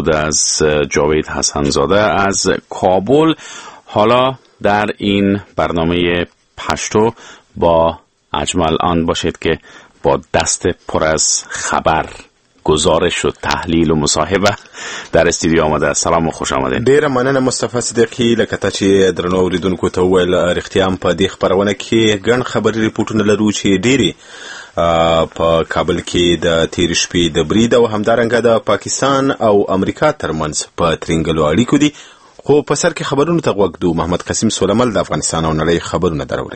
بود از جاوید حسنزاده از کابل. حالا در این برنامه پشتو با اجمل آن باشید که با دست پر از خبر، گزارش و تحلیل و مصاحبه در استودیو آمده. سلام و خوش آمدین. ډیره مننه مصطفی صدیقی، لکه ته چې درنو اوریدونکو ته ویل رښتیا په دې خبرونه کې ګڼ خبري ریپورتونه لرو چې ډیری په کابل کې د تیر شپې د برید او همدارنګه د پاکستان او امریکا ترمنځ په ترنګلو اړیکو دي. خو په سر کې خبرونه ته غوږ محمد قاسم سولمل د افغانستان او نړۍ خبرونه دروري.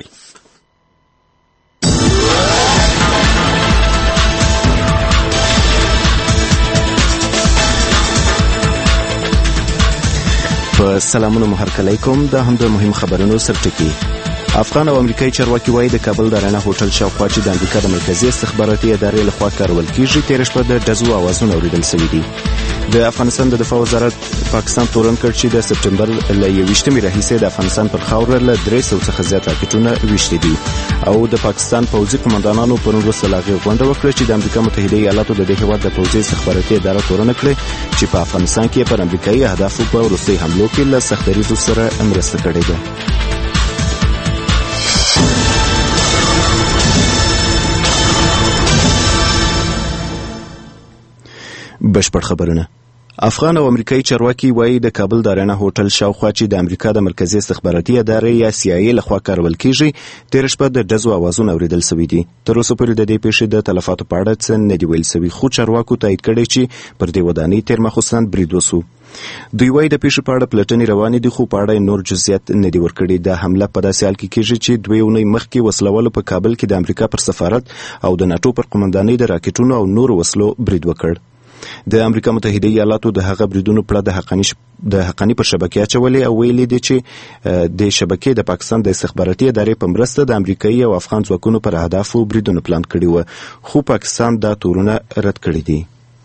په سلامونو محرکلی کوم. دا هم د مهم خبرونو سرټکی. افغان او امریکایي چارواکي وایي د کابل د رڼا هوټل شاوخوا چې د امریکا د مرکزي استخباراتي ادارې لخوا کارول کیږي تېره شپه د ډزو اوازونه اوریدل شوي دي. د افغانستان د دفاع وزارت پاکستان تورن کړ چې د سپټمبر له 21 راهیسې د افغانستان پر خاوره له 300 څخه زیات راکټونه ویشتي دي او د پاکستان پوځي قومندانانو پرون وروسته له هغې غونډه وکړه چې د امریکا متحده ایالاتو د دې هېواد د پوځي استخباراتي اداره تورنه کړې چې په افغانستان کې پر امریکایي اهدافو په وروستۍ حملو کې له سخت دریځو سره مرسته کړې ده. بشپړ خبرونه. افغان او امریکایي چارواکي وایي د کابل د رڼا هوټل شاوخوا چې د امریکا د مرکزي استخباراتي ادارې یا CIA لخوا کارول کیږي تېره شپه د ډزو اوازونه اوریدل شوي دي. تر اوسه پورې د دې پیښې د تلفاتو په اړه څه نه دي ویل شوي، خو چارواکو تایید کړی چې پر دې ودانۍ تېر ماخوستن برید وسو. دوی وایي د پیښې په اړه پلټنې روانې دي، خو په اړه نور جزئیات نه دي ورکړي. دا حمله په داسې حال کې کیږي چې 2 اونۍ مخکې وسلوالو په کابل کې د امریکا پر سفارت او د ناتو پر قومندانۍ د راکټونو او نورو وسلو برید وکړ. د امریکا متحده ایالاتو د هغه بریدونو په اړه د حقانی پر شبکې اچولې او ویلي دي چې د شبکې د پاکستان د استخباراتي ادارې په مرسته د امریکایي او افغان ځواکونو پر اهدافو بریدونه پلان کړي و، خو پاکستان دا تورونه رد کړي دي.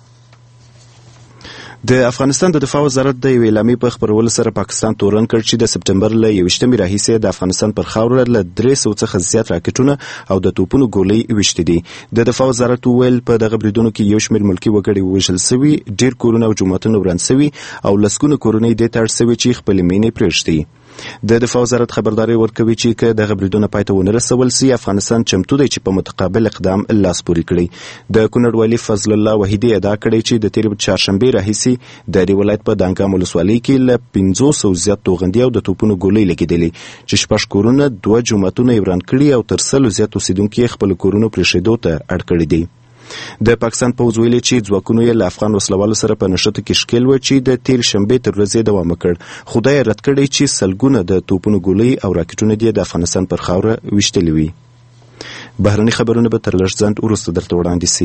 د افغانستان د دفاع وزارت د یوې اعلامیې په خپرولو سره پاکستان تورن کړ چې د سپټمبر له 21 راهیسې د افغانستان پر خاوره له 300 څخه زیات راکټونه او د توپونو ګولۍ ویشتي دي. د دفاع وزارت ویل په دغه بریدونو کې یو شمېر ملکي وګړي وژل شوي، ډېر کورونه او جوماتونه وران شوي او لسګونه کورنۍ دې ته اړ شوي چې خپلې مینې پرېږدي. د دفاع وزارت خبرداری ورکوي چې که دغه بریدونه پای ته ونه رسول سي، افغانستان چمتو دی چې په متقابل اقدام لاس پورې کړي. د کونړ والي فضل الله وحیدي ادعا کړې چې د تېرې چهارشنبې راهیسې د دې ولایت په دانګام ولسوالۍ کې له 500 زیات توغندي او د توپونو ګولۍ لګېدلې چې 6 کورونه، 2 جوماتونه یې وران کړي او تر 100 زیات اوسېدونکي یې خپلو کورونو پرېښودو ته اړ کړي دي. د پاکستان پوځ ویلي چې ځواکونو یې له افغان وسلوالو سره په نښتو کې ښکېل و چې د تېرې شنبې تر ورځې دوام وکړ، خو دا یې رد کړی چې سلګونه د توپونو ګولۍ او راکټونه دې د افغانستان پر خاوره ویشتلي وي. بهرني خبرونه به تر لږ ځنډ وروسته درته وړاندې سي.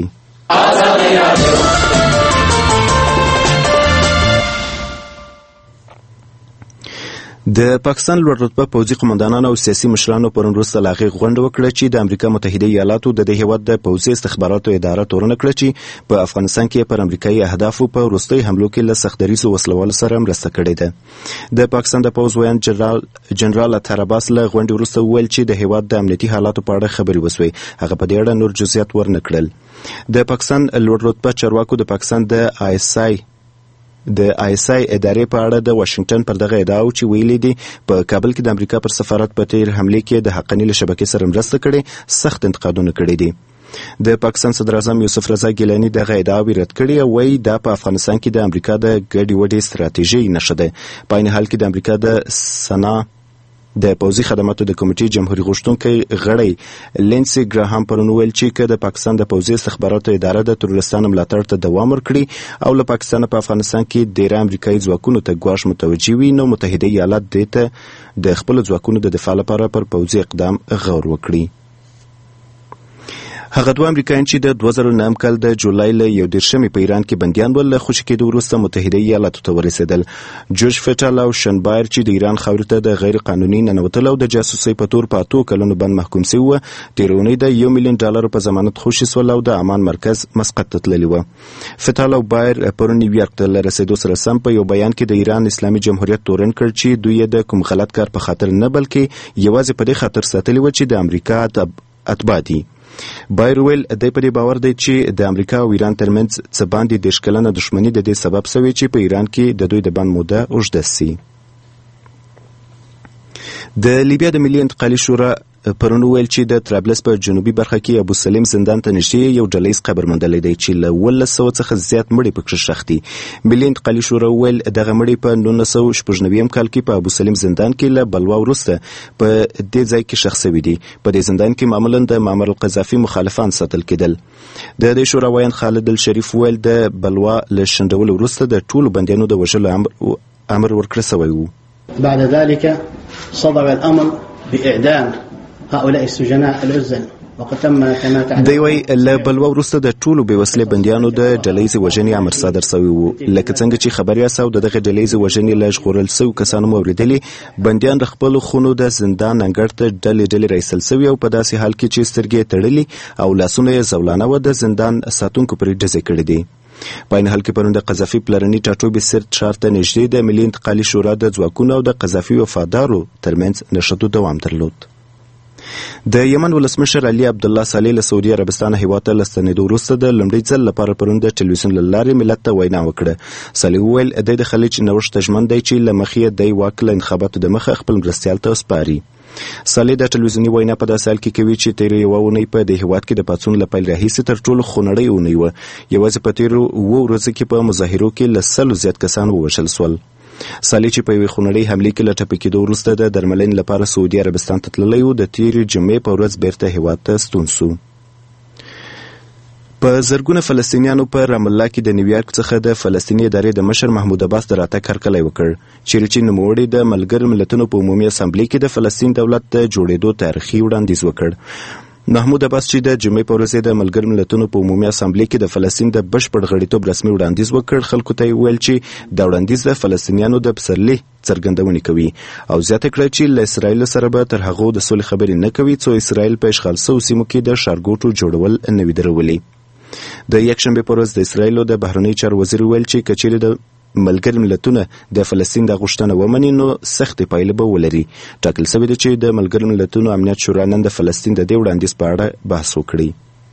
د پاکستان لوړ رتبه پوځي قومندانانو او سیاسي مشرانو پرون وروسته له هغې غونډه وکړه چې د امریکا متحده ایالاتو د دې هېواد د پوځي استخباراتو اداره تورنه کړه چې په افغانستان کې پر امریکایي اهدافو په وروستۍ حملو کې له سخت دریځو وسلوالو سره مرسته کړې ده. د پاکستان د پوځ ویاند جنرال اطهر عباس له غونډې وروسته وویل چې د هېواد د امنیتي حالاتو په اړه خبرې وسوې، هغه په دې اړه نور جزئیات ورنه کړل. د پاکستان لوړ رتبه چارواکو د پاکستان د ISI ادارې په اړه د واشنگټن پر دغه ادعاو چې ویلي دي په کابل کې د امریکا پر سفارت په تیر حملې کې د حقانی له شبکې سره مرسته کړې سخت انتقادونه کړي دي. د پاکستان صدر اعظم یوسف رضا ګیلاني دغه ادعاوې رد کړي او وایي دا په افغانستان کې د امریکا د ګډې وډې ستراتیژۍ نښه ده. په عین حال کې د امریکا د سنا د پوځي خدماتو د کمیټې جمهوریت غوښتونکی غړی لینسي ګراهام پرون ویل چې که د پاکستان د پوځي استخباراتو اداره د تروریستانو ملاتړ ته دوام ورکړي او له پاکستانه په افغانستان کې ډېر امریکایي ځواکونو ته ګواښ متوجه وي، نو متحده ایالات دې ته د خپلو ځواکونو د دفاع لپاره پر پوځي اقدام غور وکړي. هغه دوه امریکایان چې د 2009 کال د جولای له 11 په ایران کې بندیان ول له خوشي کېدو وروسته متحده ایالاتو ته ورسېدل. جوش فټال او شنبایر چې د ایران خاورې ته د غیر قانوني ننوتلو او د جاسوسۍ په تور په 8 کلونو باندې محکوم شوي وو، تېره اونۍ د $1 ملیون په ضمانت خوشي شول او د امان مرکز مسقط ته تللي وو. فټال او بایر پرون نیویارک ته له رسېدو سره سم په یو بیان کې د ایران اسلامي جمهوریت تورن کړ چې دوی د کوم غلط کار په خاطر نه بلکې یوازې په دې خاطر ساتلي وو چې د امریکا اتباع دي. بایر ویل د په دې باور دی چې د امریکا او ایران ترمنځ څه باندې 10 کلنه دښمني د دې سبب شوی چې په ایران کې د دوی د بند موده اوږده سي. د لیبیا د ملي انتقالي شورا پرون ویل چې د طرابلس په جنوبي برخه کې ابو سلیم زندان ته نږدې یو ډلیز قبر موندلی دی چې له 1200 څخه زیات مړي پکې ښخ دي. ملي انتقالي شورا ویل دغه مړي په 1996 کال کې په ابو سلیم زندان کې له بلوا وروسته په دې ځای کې ښخ شوي دي. په دې زندان کې معمولا د معمر القذافي مخالفان ساتل کېدل. د دې شورا ویان خالد الشریف ویل د بلوا له شنډولو وروسته د ټولو بندیانو د وژلو امر ورکړی شوی و. بعد ذلك صدر الأمر بإعدام هؤلاء السجناء العزل وقد تم كما تعلم. دی وی له بلوا وروسته د ټولو بېوسلې بندیانو د ډلهیزې وژنې امر صادر شوی و. لکه څنګه چې خبر یاست او دغه ډلهیزې وژنې له ژغورل شویو کسانو مو اورېدلې، بندیان د خپلو خونو د زندان انګړ ته ډلې راایستل شوي او په داسې حال کې چې سترګې تړلي او لاسونه یې زولانه و د زندان ساتونکو پرې ډزې کړي دي. په این حال کې پرون د قذافي پلرني ټاټوبي سرت ښار ته نږدې د ملي انتقالي شورا د ځواکونو او د قذافي وفادارو ترمنځ نښتو دوام درلود. د یمن ولسمشر علي عبدالله صالح له سعودي عربستان هیواد ته له ستنېدو وروسته د لومړي ځل لپاره پرون د ټلویزیون له لارې ملت ته وینا وکړه. صالح وویل دی د خلیج نوښت ته ژمن دی چې له مخې یې دی واک له انتخاباتو د مخه خپل مرستیال ته سپاري. صالح د ټلویزیوني وینا په داسې حال کې کوي چې تېره یوه اونۍ په دې هیواد کې د پاڅون له پیل راهیسې تر ټولو خونړۍ اونۍ وه. یوازې په تېرو 7 ورځو کې په مظاهرو کې له 100 زیات کسان ووژل شول. صالح چې په یوې خونړۍ حملې کې له ټپي کېدو وروسته د درملنې لپاره سعودي عربستان ته تللی و، د تېرې جمعې په ورځ بیرته هیواد ته ستون سو. په زرګونه فلسطینیانو په رام الله کې د نیویارک څخه د فلسطیني ادارې د مشر محمود عباس د راتګ هرکلی وکړ، چیرې چې نوموړي د ملګرو ملتونو په عمومي اسامبلې کې د فلسطین دولت د جوړېدو تاریخي وړاندیز وکړ. محمود عباس چې د جمعې په ورځ د ملګرو ملتونو په عمومي اسامبلې کې د فلسطین د بشپړ غړیتوب رسمي وړاندیز وکړ، خلکو ته یې ویل چې دا وړاندیز د فلسطینیانو د پسرلي څرګندونې کوي او زیاته کړه چې له اسرائیل سره به تر هغو د سولې خبرې نه کوي څو اسرائیل په اشغال شویو سیمو کې د ښارګوټو جوړول نه وي درولي. د یکشنبې په ورځ د اسرائیلو د بهرنیو چارو وزیر ویل چې که چیرې د ملګري ملتونه د فلسطین د غوښتنه ومني نو سختې پایلې به ولري. ټاکل شوې ده چې د ملګري ملتونو امنیت شورا نن د فلسطین د دې وړاندیز په اړه بحث وکړي.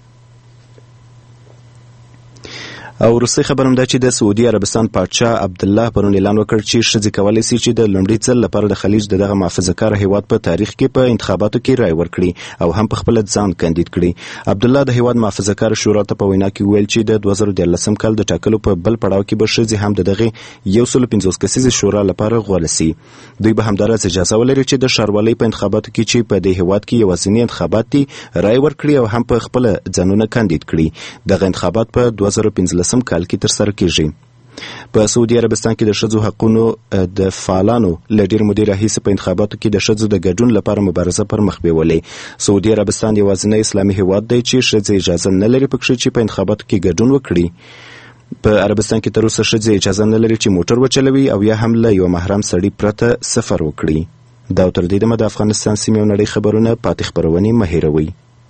او وروستۍ خبر هم دا چې د سعودي عربستان پادشاه عبدالله پرون اعلان وکړ چې ښځې کولی شي چې د لومړي ځل لپاره د خلیج د دغه محافظه‌کاره هیواد په تاریخ کې په انتخاباتو کې رای ورکړي او هم په خپله ځان کاندید کړي. عبدالله د هیواد محافظه‌کاره شورا ته په وینا کې ویل چې د 2014 کال د ټاکلو په بل پړاو کې به ښځې هم د دغې 150 کسیزې شورا لپاره غوره سي. دوی به همداراز اجازه ولري چې د ښاروالۍ په انتخاباتو کې چې په دې هیواد کې یوازینی انتخابات دي رای ورکړي او هم په خپله ځانونه کاندید کړي. دغه انتخابات په 2015 کال کې ترسره کیږي. په سعودي عربستان کې د ښځو حقونو د فعالانو له ډېرې مودې راهیسې په انتخاباتو کې د ښځو د ګډون لپاره مبارزه پر مخ بیولې. سعودي عربستان یوازینی اسلامي هیواد دی چې ښځې اجازه نه لري پکښې چې په انتخاباتو کې ګډون وکړي. په عربستان کې تر اوسه ښځې اجازه نه لري چې موټر وچلوي او یا هم له یو محرم سړي پرته سفر وکړي. دا تر دې دمه د افغانستان سیمې او نړۍ خبرونه پاتې خپرونې مه هېروئ.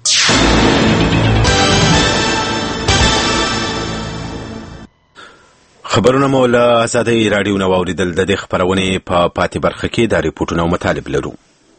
خبرونه مو له آزادۍ راډیو نه واورېدل. د دې خپرونې په پاتې برخه کې دا ریپورټونه او مطالب لرو.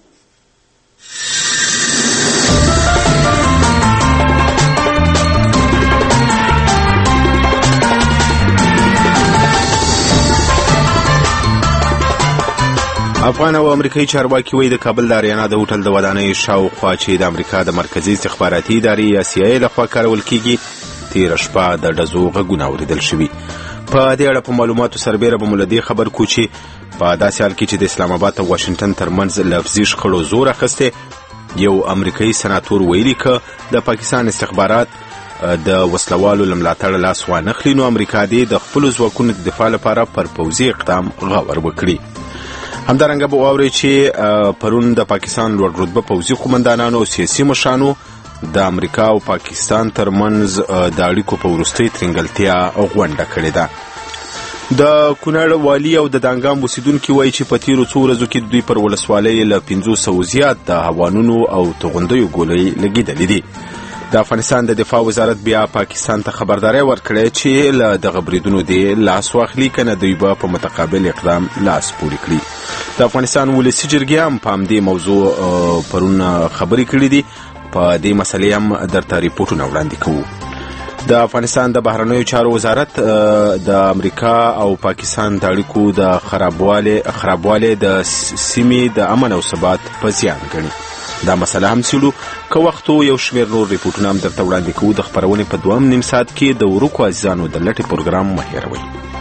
افغان او امریکایي چارواکي وایي د کابل د اریانا د هوټل د ودانۍ شاوخوا چې د امریکا د مرکزي استخباراتي ادارې یا CIA لخوا کارول کیږي تېره شپه د ډزو غږونه اورېدل شوي. په دې اړه په معلوماتو سربیره به مو له دې خبر کو چې په داسې حال کې چې د اسلام آباد او واشنګټن ترمنځ لفظي شخړو زور اخیستی، یو امریکایي سناتور ویلي که د پاکستان استخبارات د وسلوالو له ملاتړه لاس وانخلي نو امریکا دې د خپلو ځواکونو د دفاع لپاره پر پوځي اقدام غور وکړي. همدارنګه به واورئ چې پرون د پاکستان لوړ رتبه پوځي قومندانانو او سیاسي مشرانو د امریکا او پاکستان ترمنځ د اړیکو په وروستۍ ترنګلتیا غونډه کړې ده. د کونړ والي او د دانګام اوسیدونکي وایي چې په تیرو څو ورځو کې دوی پر ولسوالۍ له 500 زیات د هوانونو او توغندیو ګولۍ لګېدلې دي. د افغانستان د دفاع وزارت بیا پاکستان ته خبرداری ورکړی چې له دغه بریدونو دې لاس واخلي کنه دوی به په متقابل اقدام لاس پورې کړي. د افغانستان ولسي جرګې هم په همدې موضوع پرون خبرې کړې دي. په دې مسلې هم درته ریپورټونه وړاندې کوو. د افغانستان د بهرنیو چارو وزارت د امریکا او پاکستان د اړیکو د خرابوالی د سیمې د امن او ثبات په زیان ګڼي. دا مسله هم سیلو که وختو یو شمېر نور ریپورټونه هم درته وړاندې کوو. د خپرونې په دویم نیم ساعت کې د ورکو عزیزانو د لټې پروګرام مه هېروئ.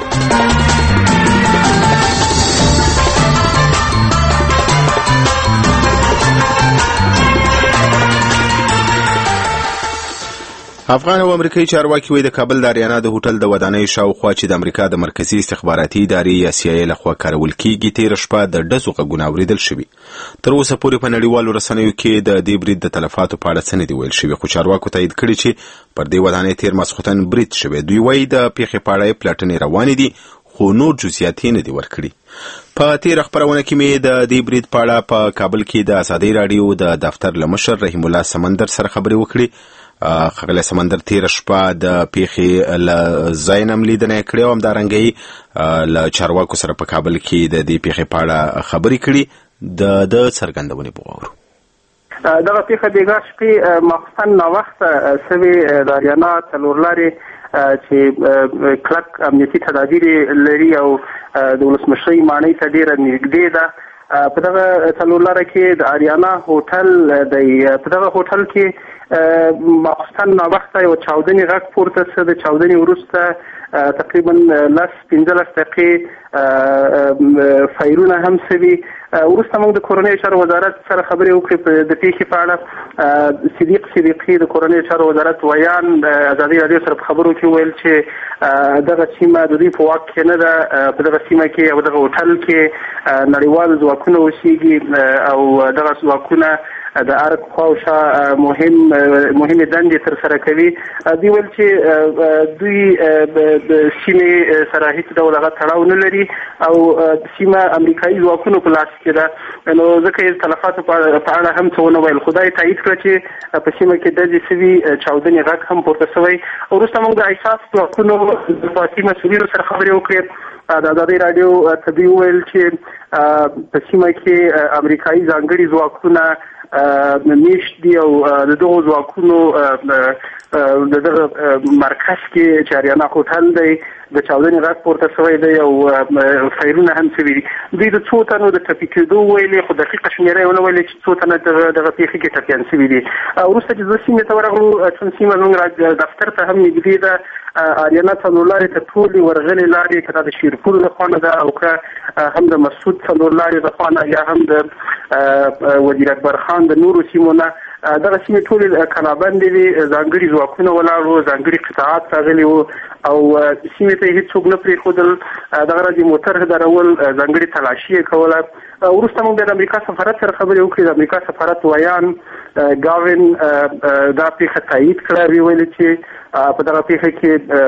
افغان او امریکایي چارواکي د کابل د اریانا د هوټل د ودانۍ شاوخوا چې د امریکا د مرکزی استخباراتي ادارې یا CIA لخوا کارول کیږي تېره شپه د ډزو غږونه اورېدل شوي. تر اوسه پورې په نړیوالو رسنیو کې د دې برید د تلفاتو په اړه څه نه دي ویل شوي، خو چارواکو تایید کړي چې پر دې ودانۍ تېر ماسخوتن برید شوی. دوی وایي د پیښې په اړه پلټنې روانې دي، خو نور جزئیات یې نه دي ورکړي. په تېره خپرونه کې مې د دې برید په اړه په کابل کې د ازادۍ راډیو د دفتر له مشر رحیم الله سمندر سره خبرې وکړې. ښاغلی سمندر تېره شپه د پیښې له ځای نه هم لیدنه یې کړې او همدارنګه له چارواکو سره په کابل کې د دې پیښې په اړه خبرې کړي. د څرګندونې په واورو. دغه پیښه بېګا شپې ماخوستن ناوخته سوې د اریانا څلور لارې چې کلک امنیتي تدابیر لري او د ولسمشرۍ ماڼۍ ته ډېره نږدې ده. په دغه څلور لاره کې د اریانا هوټل دی. په دغه هوټل کې ماخوستن ناوخته یو چاودنې غږ پورته شو. د چاودنې وروسته تقریبا 10-15 دقیقې فایرونه هم شوي. وروسته موږ د کورنیو چارو وزارت سره خبرې وکړې د پیښې په اړه. صدیق صدیقي د کورنیو چارو وزارت ویان ازادۍ راډیو سره په خبرو کې ویل چې دغه سیمه د دوی په واک کې نه ده. په دغه سیمه کې او دغه هوټل کې نړیوال ځواکونه اوسېږي او دغه ځواکونه د ارګ خواوشا مهمې دندې ترسره کوي. دوی ویل چې دوی د سیمې سره هیڅ ډول هغه تړاو نه لري او سیمه امریکایي ځواکونو په لاس کې ده، نو ځکه یې تلفاتو په اړه هم څه ونه ویل. خدای تایید کړه چې په سیمه کې ډزې شوي، چاودنې غږ هم پورته شوی. وروسته موږ د احساس ځواکونو د پارتي مسؤلینو سره خبرې وکړې. د ازادۍ راډیو ته دوی وویل چې په سیمه کې امریکایي ځانګړي ځواکونه میشت دي او د دغو ځواکونو د دغه مرکز کې چې اریانا هوټل دی د چاودنې غږ پورته شوی دی او فایرونه هم شوي دي. دوی د څو تنو د ټپي کېدو ویلې، خو دقیقه شمېره یې ونه ویلې چې څو تنه دغه پیښې کې ټپیان شوي دي. وروسته چې زه سیمې ته ورغلو، چون سیمه زموږ دفتر ته هم نږدې ده. اریانا څلور لارې ته ټولې ورغلې لارې که دا د شیرپور د خوا نه ده او که هم د مسعود څلور لارې د خوا نه یا هم د وزیر اکبر خان د نورو سیمو نه، دغه سیمې ټولې کلابندې وې. ځانګړي ځواکونه ولاړ وو، ځانګړي قطاعات راغلي وو او سیمې ته یې هېڅوک نه پرېښودل. دغه راځي موټر هدارول، ځانګړې تلاشي یې کوله. وروسته موږ د امریکا سفارت سره خبرې وکړې. د امریکا سفارت ویان گاوین دا پیښه تایید کړه. ویلي چې په دغه پیښه کې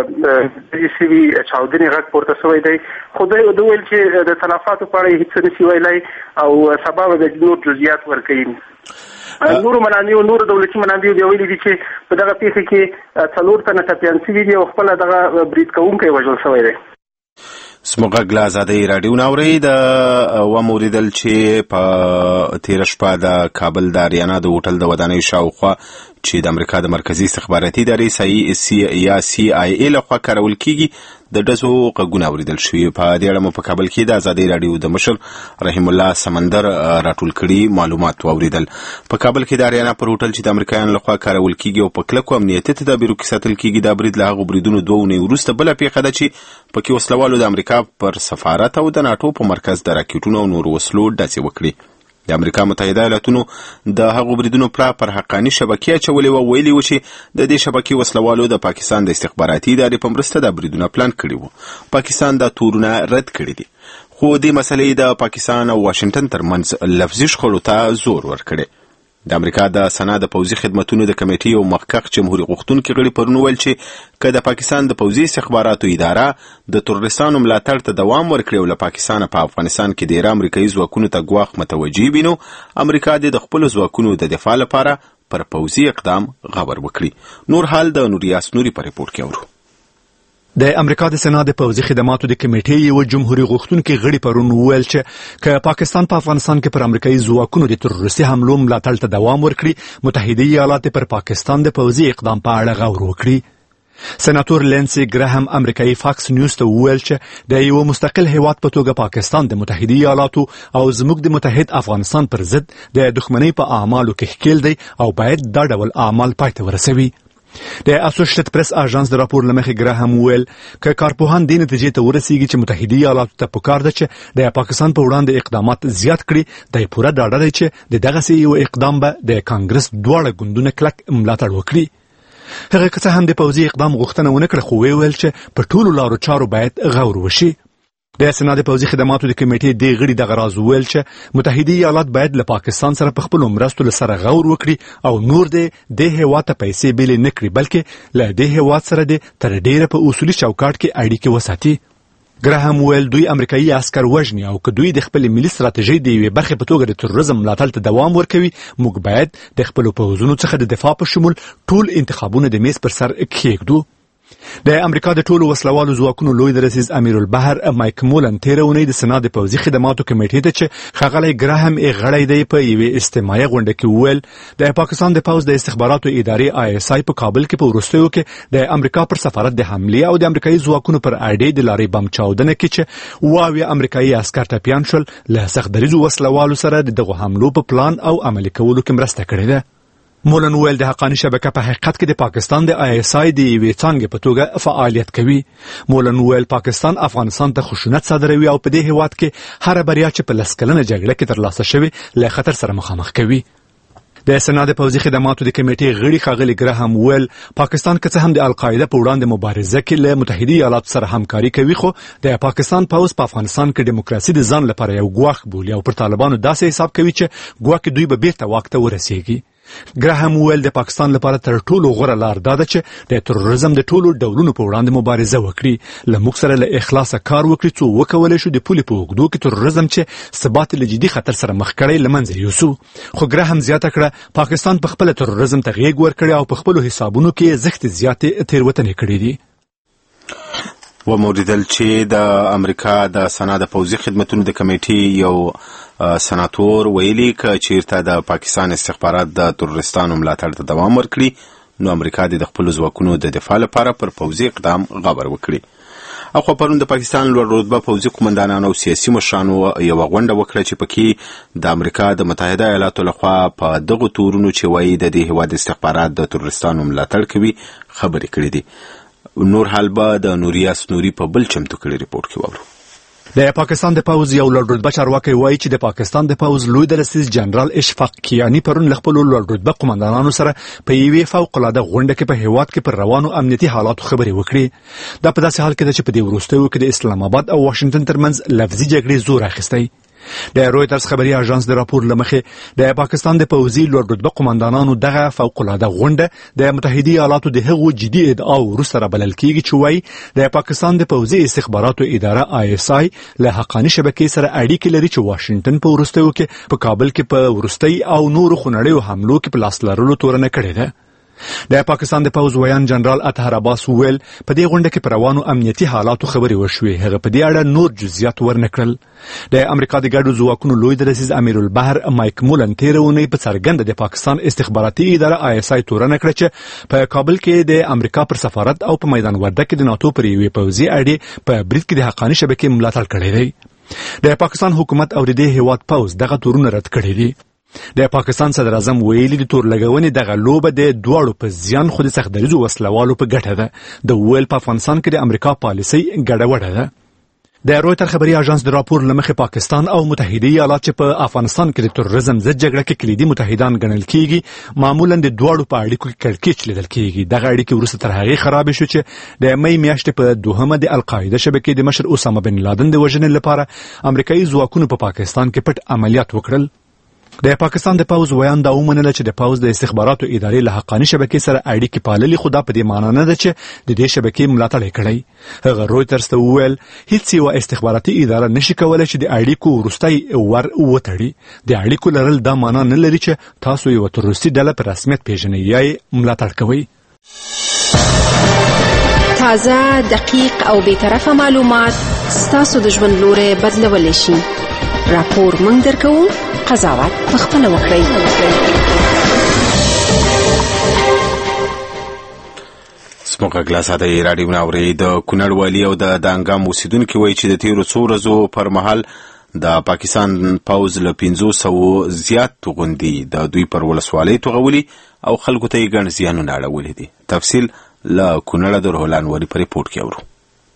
شوي چاودنې غږ پورته شوی دی، خو دوی ویل چې د تلفاتو په اړه هېڅ نشي ویلی او سبا به د نور جزئیات ورکوي. نورو منابعو، نورو دولتي منابعو بیا ویلي دي چې په دغه پیښه کې 4 تنه ټپیان شوي دي او خپله دغه برید کوونکی وژل شوی دی. زموږ غږ له ازادۍ راډیو نه اورئ. واورېدل چې په تېره شپه د کابل د اریانا د هوټل د ودانۍ شاوخوا چې د امریکا د مرکزی استخباراتي ادارې یا CIA لخوا کارول کیږي د ډزو غږونه اورېدل شوي. په دې اړه مو په کابل کې د ازادۍ راډیو د مشر رحیم الله سمندر راټول کړي معلومات واورېدل. په کابل کې د اریانا پر هوټل چې د امریکایانو لخوا کارول کیږي او په کلکو امنیتي تدابیرو کې ساتل کیږي، دا برید له هغو بریدونو 2 اونۍ وروسته بله پیښه ده چې پکې وسلوالو د امریکا پر سفارت او د ناټو په مرکز د راکېټونو او نورو وسلو ډزې وکړي. د امریکا متحده ایالاتونو د هغو بریدونو پر حقاني شبکې اچولې وه. ویلي و چې د دې شبکې وسلوالو د پاکستان د استخباراتي ادارې په مرسته دا بریدونه پلان کړي وو. پاکستان دا تورونه رد کړي دي، خو دې مسلې د پاکستان او واشنگټن ترمنځ لفظي شخړو ته زور ورکړي. د امریکا د سنا د پوځي خدمتونو د کمیټې او مخکښ جمهوریت غوښتونکي غړي پرون ویل چې که د پاکستان د پوځي استخباراتو اداره د تروریستانو ملاتړ ته دوام ورکړي او له پاکستانه په افغانستان کې ډېر امریکایي ځواکونو ته ګواښ متوجه وي، نو امریکا د خپلو ځواکونو د دفاع لپاره پر پوځي اقدام غور وکړي. نور حال د نوریاس نوري په ریپورت کې اورو. د امریکا د سنا د پوځي خدماتو د کمیټې یو جمهوریت غوښتونکي غړي پرون وویل چې که پاکستان په افغانستان کې پر امریکایي ځواکونو د تروریستي حملو ملاتړ ته دوام ورکړي، متحده ایالات پر پاکستان د پوځي اقدام په اړه غور وکړي. سناتور لینسی ګراهم امریکایي فاکس نیوز ته وویل چې د یو مستقل هیواد په توګه پاکستان د متحده ایالاتو او زموږ د متحد افغانستان پر ضد د دښمنۍ په اعمالو کې ښکیل دی او باید دا ډول اعمال پای ته ورسوي. د اسوسییټډ پریس اژانس د راپور لمخې ګراهم وویل که کارپوهان دې نتیجې ته ورسیږي چې متحده ایالاتو ته پکار ده چې د پاکستان په وړاندې اقدامات زیات کړي، د پوره ډاډه دی چې د دغسې یو اقدام به د کانګرس دواړه ګوندونه کلک ملاتړ وکړي. هغه که څه هم د پوځي اقدام غوښتنه ونه کړه، خو ویل چې په ټولو لارو چارو باید غور وشي. د سنا د پوځي خدماتو د کمیټې د غړي دغه راز ویل چې متحده ایالات باید له پاکستان سره په خپلو مرستو سره غور وکړي او نور د هیواد ته پیسې بیلې نه کړي، بلکې له دې هیواد سره د تر ډیره په اصولي چوکاټ کې اړیکې وساتي. ګراهم ویل دوی امریکایي عسکر وژني او که دوی د خپل ملي ستراتیژۍ د یوې برخې په توګه د تروریزم ملاتړ ته دوام ورکوي، موږ باید د خپلو پوځونو څخه د دفاع په شمول ټول انتخابونه د میز پر سر کښېږدو. د امریکا د ټولو وسلوالو ځواکونو لوی درسیز امیر البحر مایک مولن تېره اونۍ د سنا د پوځي خدماتو کمیټې ته چې ښاغلی ګراهم یې غړی دی په یوې اجتماعي غونډه کې وویل د پاکستان د پوځ د استخباراتو ادارې ISI په کابل کې په وروستیو کې د امریکا پر سفارت د حملې او د امریکایي ځواکونو پر اډې د لارې بم چاودنه کې چې 28 امریکایي عسکر ټپیان شول، له سخت دریځو وسلوالو سره د دغو حملو په پلان او عملي کولو کې مرسته کړې ده. مولن ویل د حقانی شبکه په حقیقت کې د پاکستان د ISI د یوې څانګې په توګه فعالیت کوي. مولن ویل پاکستان افغانستان ته خشونت صادروي او په دې هیواد کې هر بریا چې په لس کلنه جګړه کې ترلاسه شوې له خطر سره مخامخ کوي. د سنا د پوځي خدماتو د کمیټې غړي ښاغلي ګراهم ویل پاکستان که څه هم د القاعده په وړاندې مبارزه کې له متحده ایالاتو سره همکاري کوي، خو د پاکستان پوځ په افغانستان کې دیموکراسي د ځان لپاره یو ګواښ بولي او پر طالبانو داسې حساب کوي چې ګواکې دوی به بیرته واک ته ورسیږي. ګراهم ویل د پاکستان لپاره تر ټولو غوره لار دا ده چې د تروریزم د ټولو ډولونو په وړاندې مبارزه وکړي، له موږ سره له اخلاصه کار وکړي څو وکولی شو د پولې په اوږدو کې تروریزم چې ثبات له جدي خطر سره مخ کړی له منځه یوسو. خو ګراهم زیاته کړه پاکستان په خپله تروریزم ته غېږ ورکړې او په خپلو حسابونو کې زښتې زیاتې تېروتنې کړې دي. وموریدل چې د امریکا د سنا د پوځي خدمتونو د کمیټې یو سناتور ویلي که چیرته د پاکستان استخبارات د تروریستانو ملاتړ ته دوام ورکړي نو امریکا د خپلو ځواکونو د دفاع لپاره پر پوځي اقدام غبر وکړي. اخوا پرون د پاکستان لوړ رتبه پوځي قومندانانو او سیاسي مشرانو یوه غونډه وکړه چې پکې د امریکا د متحده ایالاتو لخوا په دغو تورونو چې وایي د دې هیواد استخبارات د تروریستانو ملاتړ کوي خبرې کړې دي. نور حال به د نوریاس نوري په بل چمتو کړي ریپورت کې واورو. د پاکستان د پوځ یو لوړ رتبه چارواکی وایي چې د پاکستان د پوځ لوی درسیز جنرال اشفاق کیانی پرون له خپلو لوړ رتبه قومندانانو سره په یوې فوق‌العاده غونډه کې په هیواد کې پر روانو امنیتي حالاتو خبرې وکړې. دا په داسې حال کې ده چې په دې وروستیو کې د اسلام آباد او واشنګټن ترمنځ لفظي جګړې زور اخیستی. د رویټرز خبري اژانس د راپور لمخې د پاکستان د پوځي لوړ رتبه قومندانانو دغه فوق‌العاده غونډه د متحده ایالاتو د هغو جدي ادعا وروسته رابلل کیږي چې وایي د پاکستان د پوځي استخباراتو اداره ISI له حقانی شبکې سره اړیکې لري چې واشنګټن په وروستیو کې په کابل کې په وروستي او نورو خونړیو حملو کې په لاس لرلو تورنه کړې ده. د پاکستان د پوځ ویان جنرال اطهر عباس ویل په دې غونډه کې پر روانو امنیتي حالاتو خبرې وشوې، هغه په دې اړه نور جزئیات ورنکړل. د امریکا د ګډو ځواکونو لوی درسیز امیر البحر مایک مولن تېره اونۍ په څرګنده د پاکستان استخباراتي اداره ISI تورنه کړه چې په کابل کې د امریکا پر سفارت او په میدان ورده کې د ناتو پر یوې پوځي اډې په برید کې د حقانی شبکې ملاتړ کړی دی. د پاکستان حکومت او د دې هیواد پوځ دغه تورونه رد کړي دي. د پاکستان صدر اعظم ویلي د تور لګونې دغه لوبه د دواړو په زیان خو د سخت دریځو وسلوالو په ګټه ده. د ویل په افغانستان کې د امریکا پالیسۍ ګډوډه ده. د رویټر خبري اژانس د راپور لمخې پاکستان او متحده ایالات چې په افغانستان کې د تروریزم ضد جګړه کې کلیدي متحدان ګڼل کیږي معمولا د دواړو په اړیکو کې کړکېچ لیدل کیږي. دغه اړیکې وروسته تر هغې خرابې شو چې د مۍ میاشتې په دوهمه د القاعده شبکې د مشر اسامه بن لادن د وژنې لپاره امریکایي ځواکونو په پاکستان کې پټ عملیات وکړل. د پاکستان د پوځ ویان دا ومنله چې د پوځ د استخباراتو ادارې له حقانی شبکې سره اړیکې پاللې، خو دا په دې معنا نه ده چې د دې شبکې ملاتړ یې کړی. هغه رویټرز ته وویل هیڅ یوه استخباراتي اداره نشي کولی چې د اړیکو وروستی ور وتړي. د اړیکو لرل دا معنا نه لري چې تاسو یوه تروریستي ډله په رسمیت پیژنئ یا یې ملاتړ کوئ. تازه، دقیق او بی‌طرفه معلومات ستاسو د ژوند لوري بدلولی شي. راپور موږ درکوو، قضاوت پخپله وکړئ. سموږ غلاسه د رادیو ناوري د کونړ والی او د دانګام اوسیدونکو وایي چې د تیرو څو ورځو پر مهال د پاکستان پوز له 500 زیات توغندي د دوی پر ولسوالۍ توغولي او خلکو ته یې ګڼ زیانونه اړولي دي. تفصیل له کونړ د روحلان وری په ریپورت کې اورو.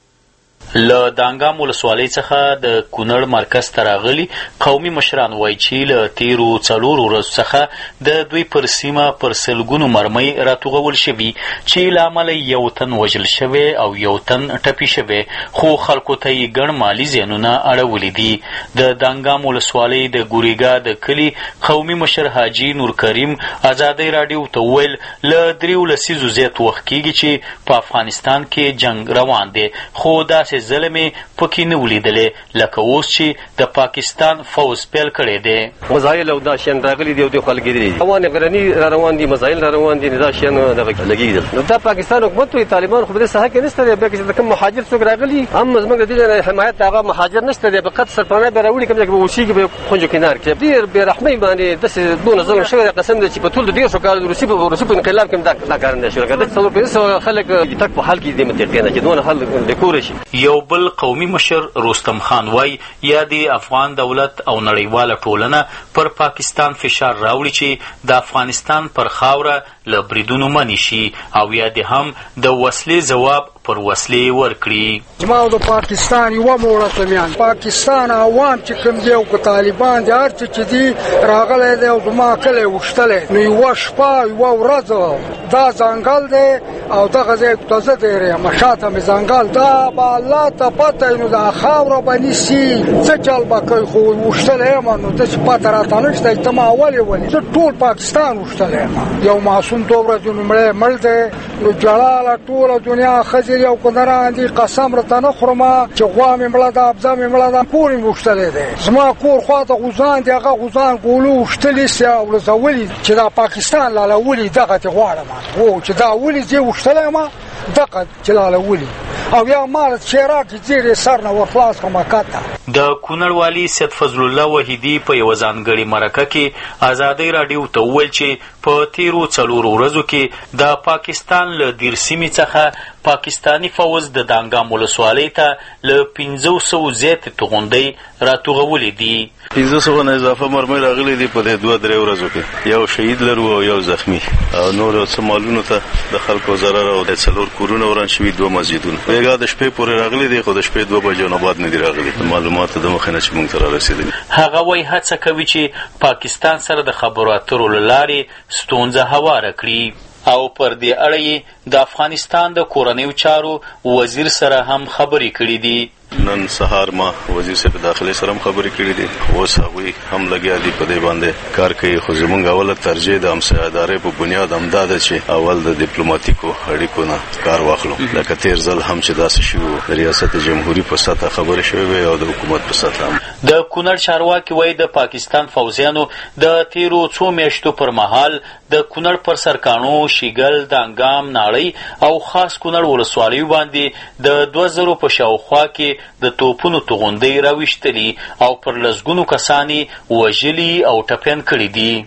له دانګام ولسوالۍ څخه د کونړ مرکز ته راغلي قومي مشران وایي چې له تیرو 4 ورځو څخه د دوی پر سیمه پر سلګونو مرمۍ راتوغول شوي چې له امله یو تن وژل شوی او یو تن ټپي شوی، خو خلکو ته یې ګڼ مالي زیانونه اړولي دي. د دانګام ولسوالۍ د ګوریګا د کلي قومي مشر حاجي نور کریم ازادۍ راډیو ته وویل له 3 لسیزو زیات وخت کېږي چې په افغانستان کې جنگ روان دی، خو داسې ظلمې پکې نه ولیدلې لکه اوس چې د پاکستان فوز پیل کړی دی. مزایل او دا شیان راغلي دي او د خلک دي روان غرني را روان دي، مزایل را روان دي، دا شیان دغه لګیدل. نو دا پاکستان حکومت او طالبان خو به ساحه کې نشته دی، بلکې د کوم مهاجر څوک راغلي هم زموږ د حمایت هغه مهاجر نشته دی، فقط سرپناه به راوړي کوم ځای به وشيږي به خونجو کنار کې ډیر به رحمي باندې د دونه ظلم شوی قسم دی چې په ټول د 100 کال روسي په انقلاب کې دا کار نه شو. دا څلور پیسې خلک تک په حال کې دي متقینه چې دونه حل د کور شي. یو بل قومي مشر رستم خان وای یا د افغان دولت او نړیواله ټولنه پر پاکستان فشار راوړي چې د افغانستان پر خاوره له بریدونو منې شي او یا د هم د وسلې ځواب پر وسلې ورکړي. زما د پاکستان یو موړه سمیان پاکستان عوام چې کوم دی او طالبان دي هر چې دي راغلي دی او ما کله وشتله نو یو شپه یو ورځ دا ځنګل دی او دغه ځای تازه دی مشاته می ځنګل دا با الله ته پته نو دا خاور باندې سي څه چل باکې خو وشتله ما نو د پته راتلشته ته ما ولې ټول پاکستان وشتله یو معصوم دوره جنومړې مړ دی نو جلاله ټول دنیا خزر یو کندران دي قسم رته نه خورما چې غوا مې مړه ده ابزا مې مړه ده پورې وشتلې ده زما کور خوا ته غوزان دي هغه غوزان ګولو وشتلې سي او لزولي چې دا پاکستان لاله ولي دغه ته غواړم او چې دا ولي دې وشتلې ما دغه چې لاله ولي او یا مال شیرا کې زیرې سر نه ورخلاص کومه کاته. د کونړ والی سید فضل الله وحیدی په یو ځانګړي مرکه کې ازادۍ راډیو ته وویل چې په تیرو 4 ورځو کې د پاکستان له دیر سیمې څخه پاکستانی فوز د دانګام ولسوالۍ ته له 500 زیات توغندۍ راتوغولې دي. 500 نه اضافه مرمۍ راغلي دي په 2-3 ورځو کې. یو شهید لرو او یو زخمی او نور څه مالونو ته د خلکو ضرر او د 4 کورونه وران شوي، 2 مسجدونه. هغه د شپې پورې راغلي دي خو د شپې 2 بجې نه بعد نه دي راغلي. معلومات د مخه نه چې موږ ته رسیدلي. هغه وایي هڅه کوي چې پاکستان سره د خبرو اترو له لارې ستونزه هواره کړي او پر دې اړه د افغانستان د کورنیو چارو وزیر سره هم خبرې کړې دي. نن سهار ما وزیر صاحب داخلي سره هم خبرې کړې دي، اوس هغوی هم لګیا دي په دې باندې کار کوي. خو زموږ اوله ترجیح د همسایه ادارې په بنیاد همدا ده چې اول د ډیپلوماټیکو اړیکو نه کار واخلو. لکه تیر ځل هم چې داسې شو د ریاست جمهوریت په سطح خبرې شوې او د حکومت په سطح هم. د کونړ چارواکي وایي د پاکستان فوزیانو د تیرو 2 میاشتو پر مهال د کونړ پر سرکانو شیګل دانګام ناړۍ او خاص کونړ ولسوالیو باندې د 2000 په شاوخوا کې د توپونو توغندۍ راویشتلي او پر لسګونو کسانی وژلي او ټپیان کړي دي.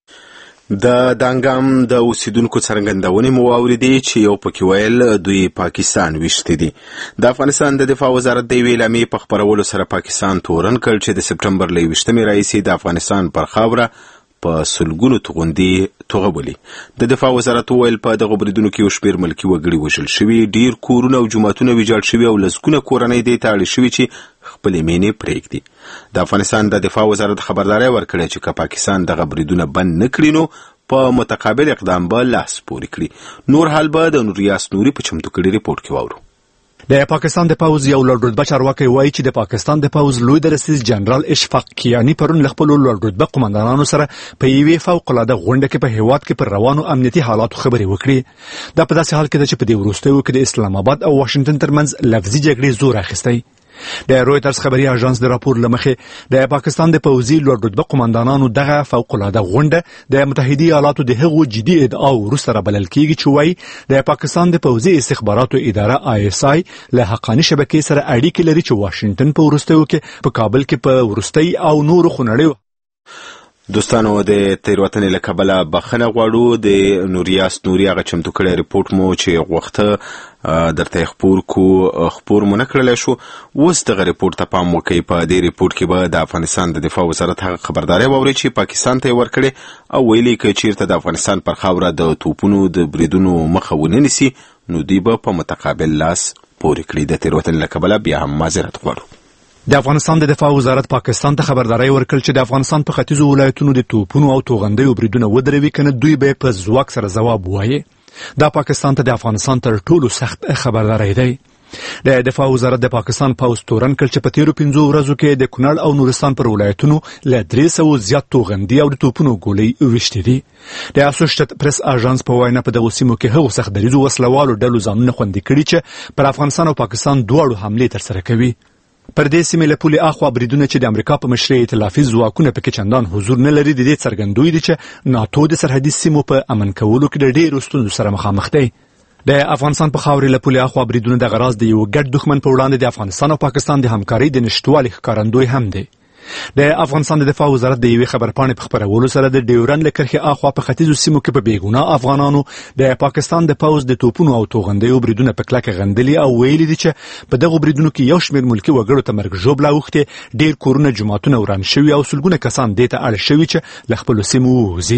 د دانګام د اوسیدونکو څرګندونې مو واوریدې چې یو پکې ویل دوی پاکستان ویشتي دي. د افغانستان د دفاع وزارت د یوې اعلامیې په خپرولو سره پاکستان تورن کړ چې د سپټمبر له 20مې راهیسې د افغانستان پر خاوره په سلګونو توغندي توغولي. د دفاع وزارت ویل په دغه بریدونو کې یو شمېر ملکي وګړي وژل شوي، ډیر کورونه او جوماتونه ویجاړ شوي او لسګونه کورنۍ دې ته اړ شوي چې خپلې مینې پرېږدي. د افغانستان د دفاع وزارت خبرداری ورکړی چې که پاکستان دغه بریدونه بند نه کړي نو په متقابل اقدام به لاس پورې کړي. نور حال به د نوریاس نوري په چمتو کړي ریپورت کې واورو. د پاکستان د پوز یو لوړ رتبه چارواکي وایي چې د پاکستان د پوز لوی درسیز جنرال اشفاق کیانی پرون له خپل لوړ رتبه قومندانانو سره په یوې فوق العاده غونډه کې په هیواد کې پر روانو امنیتي حالاتو خبرې وکړې. دا په داسې حال کې ده چې په دې وروستیو کې د اسلام آباد او واشنگټن ترمنځ لفظي جګړې زور اخیستی. د رويټرز خبري اژانس د راپور لمخې د پاکستان د پوځي لوړ رتبه قوماندانانو دغه فوق العاده غونډه د متحده ایالاتو د هغو جدي ادعا وروسته بلل کیږي چې وايي د پاکستان د پوځي استخباراتو اداره ISI له حقاني شبکې سره اړیکې لري چې واشنگټن په وروستیو کې په کابل کې په ورستۍ او نورو خونړیو دوستانو د تیروتنې له کبله بخښنه غواړو. د نوریاس نوري هغه چمتو کړی ریپورت مو چې غوښته درته خپور مو نه کړلی شو. اوس دغه ریپورت ته پام وکړئ. په دې ریپورت کې به د افغانستان د دفاع وزارت هغه خبرداری واورئ چې پاکستان ته یې ورکړې او ویلي که چیرته د افغانستان پر خاوره د توپونو د بریدونو مخه ونه نیسي نو دوی به په متقابل لاس پورې کړي. د تیروتنې له کبله بیا هم معذرت غواړو. د افغانستان د دفاع وزارت پاکستان ته خبرداری ورکړ چې د افغانستان په ختیځو ولایتونو د توپونو او توغندیو بریدونه ودروي کنه دوی به په ځواک سره ځواب وایي. دا پاکستان ته د افغانستان تر ټولو سخت خبرداری دی. د دفاع وزارت د پاکستان پوځ تورن کړ چې په تیرو 5 ورځو کې د کونړ او نورستان پر ولایتونو له 300 زیات توغندي او د توپونو ګولۍ وشتې دي. د اسوسییټډ پریس اژانس په وینا په دغه سیمو کې هغو سخت دریزو وسلوالو ډلو ځانونه خوندي کړي چې پر افغانستان او پاکستان دواړو حملې ترسره کوي. پر دې سیمې له پولې اخوا بریدونه چې د امریکا په مشرۍ ائتلافي ځواکونه پکې چندان حضور نه لري د دې څرګندوي دي چې ناتو د سرحدي سیمو په امن کولو کې د ډېرو ستونزو سره مخامخ دی. د افغانستان په خاورې له پولې اخوا بریدونه د غراض د یو ګډ دښمن په وړاندې د افغانستان او پاکستان د همکارۍ د نشټوالي ښکارندوی هم دی. د افغانستان د دفاع وزارت د یوې خبرپاڼې په خپرولو سره د ډیورن له کرښې اخوا په ختیځو سیمو کې په بېګناه افغانانو د پاکستان د پوځ د توپونو او توغندیو بریدونه په کلکه غندلي او ویلي دي چې په دغو بریدونو کې یو شمېر ملکي وګړو ته مرګ ژوبله اوښتې، ډېر کورونه جوماتونه وران شوي او سلګونه کسان دې ته اړ شوي چې له خپلو سیمو ووځي.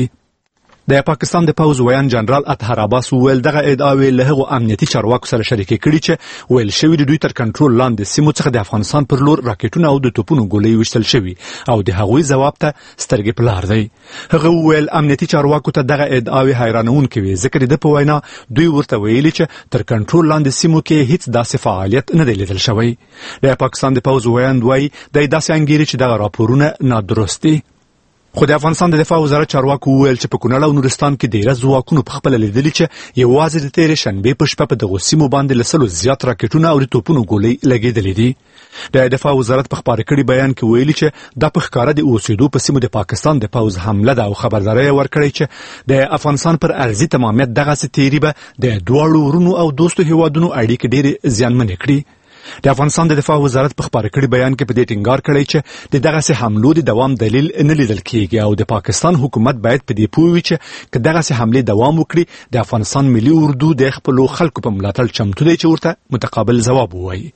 د پاکستان د پوځ ویان جنرال اطهر عباس وویل دغه ادعاوې له هغو امنیتي چارواکو سره شریکې کړي چې ویل شوي د دوی تر کنټرول لاندې سیمو څخه د افغانستان پر لور راکټونه او د توپونو ګولۍ ویشتل شوي او د هغوی ځواب ته سترګې په لار دی. هغه وویل امنیتي چارواکو ته دغه ادعاوې حیرانونکې وې ځکه د په وینا دوی ورته ویلي چې تر کنټرول لاندې سیمو کې هیڅ داسې فعالیت نه دی لیدل شوی. د پاکستان د پوځ ویاند وایي دی داسې انګیري چې دغه راپورونه نادرست دي. خو د افغانستان د دفاع وزارت چارواکو وویل چې په کونړ او نورستان کې ډیره ځواکونو په خپله لیدلي چې یوازې د تېرې شنبې په شپه په دغو سیمو باندې له 100 زیات راکټونه او د توپونو ګولۍ لګېدلې دي. د دفاع وزارت په خپاره کړي بیان کې ویلي چې دا په ښکاره د اوسېدو په سیمو د پاکستان د پوځ حمله ده او خبرداری یې ورکړی چې د افغانستان پر ارضي تمامیت دغسې تېري به د دواړو ورونو او دوستو هېوادونو اړیکې ډېرې زیانمنې کړي. د افغانستان د دفاع وزارت په خپاره کړي بیان کې په دې ټینګار کړی چې د دغسې حملو د دوام دلیل نه لیدل کیږي او د پاکستان حکومت باید په دې پوه وي چې که دغسې حملې دوام وکړي د افغانستان ملي اردو د خپلو خلکو په ملاتړ چمتو دی چې ورته متقابل ځواب ووایي.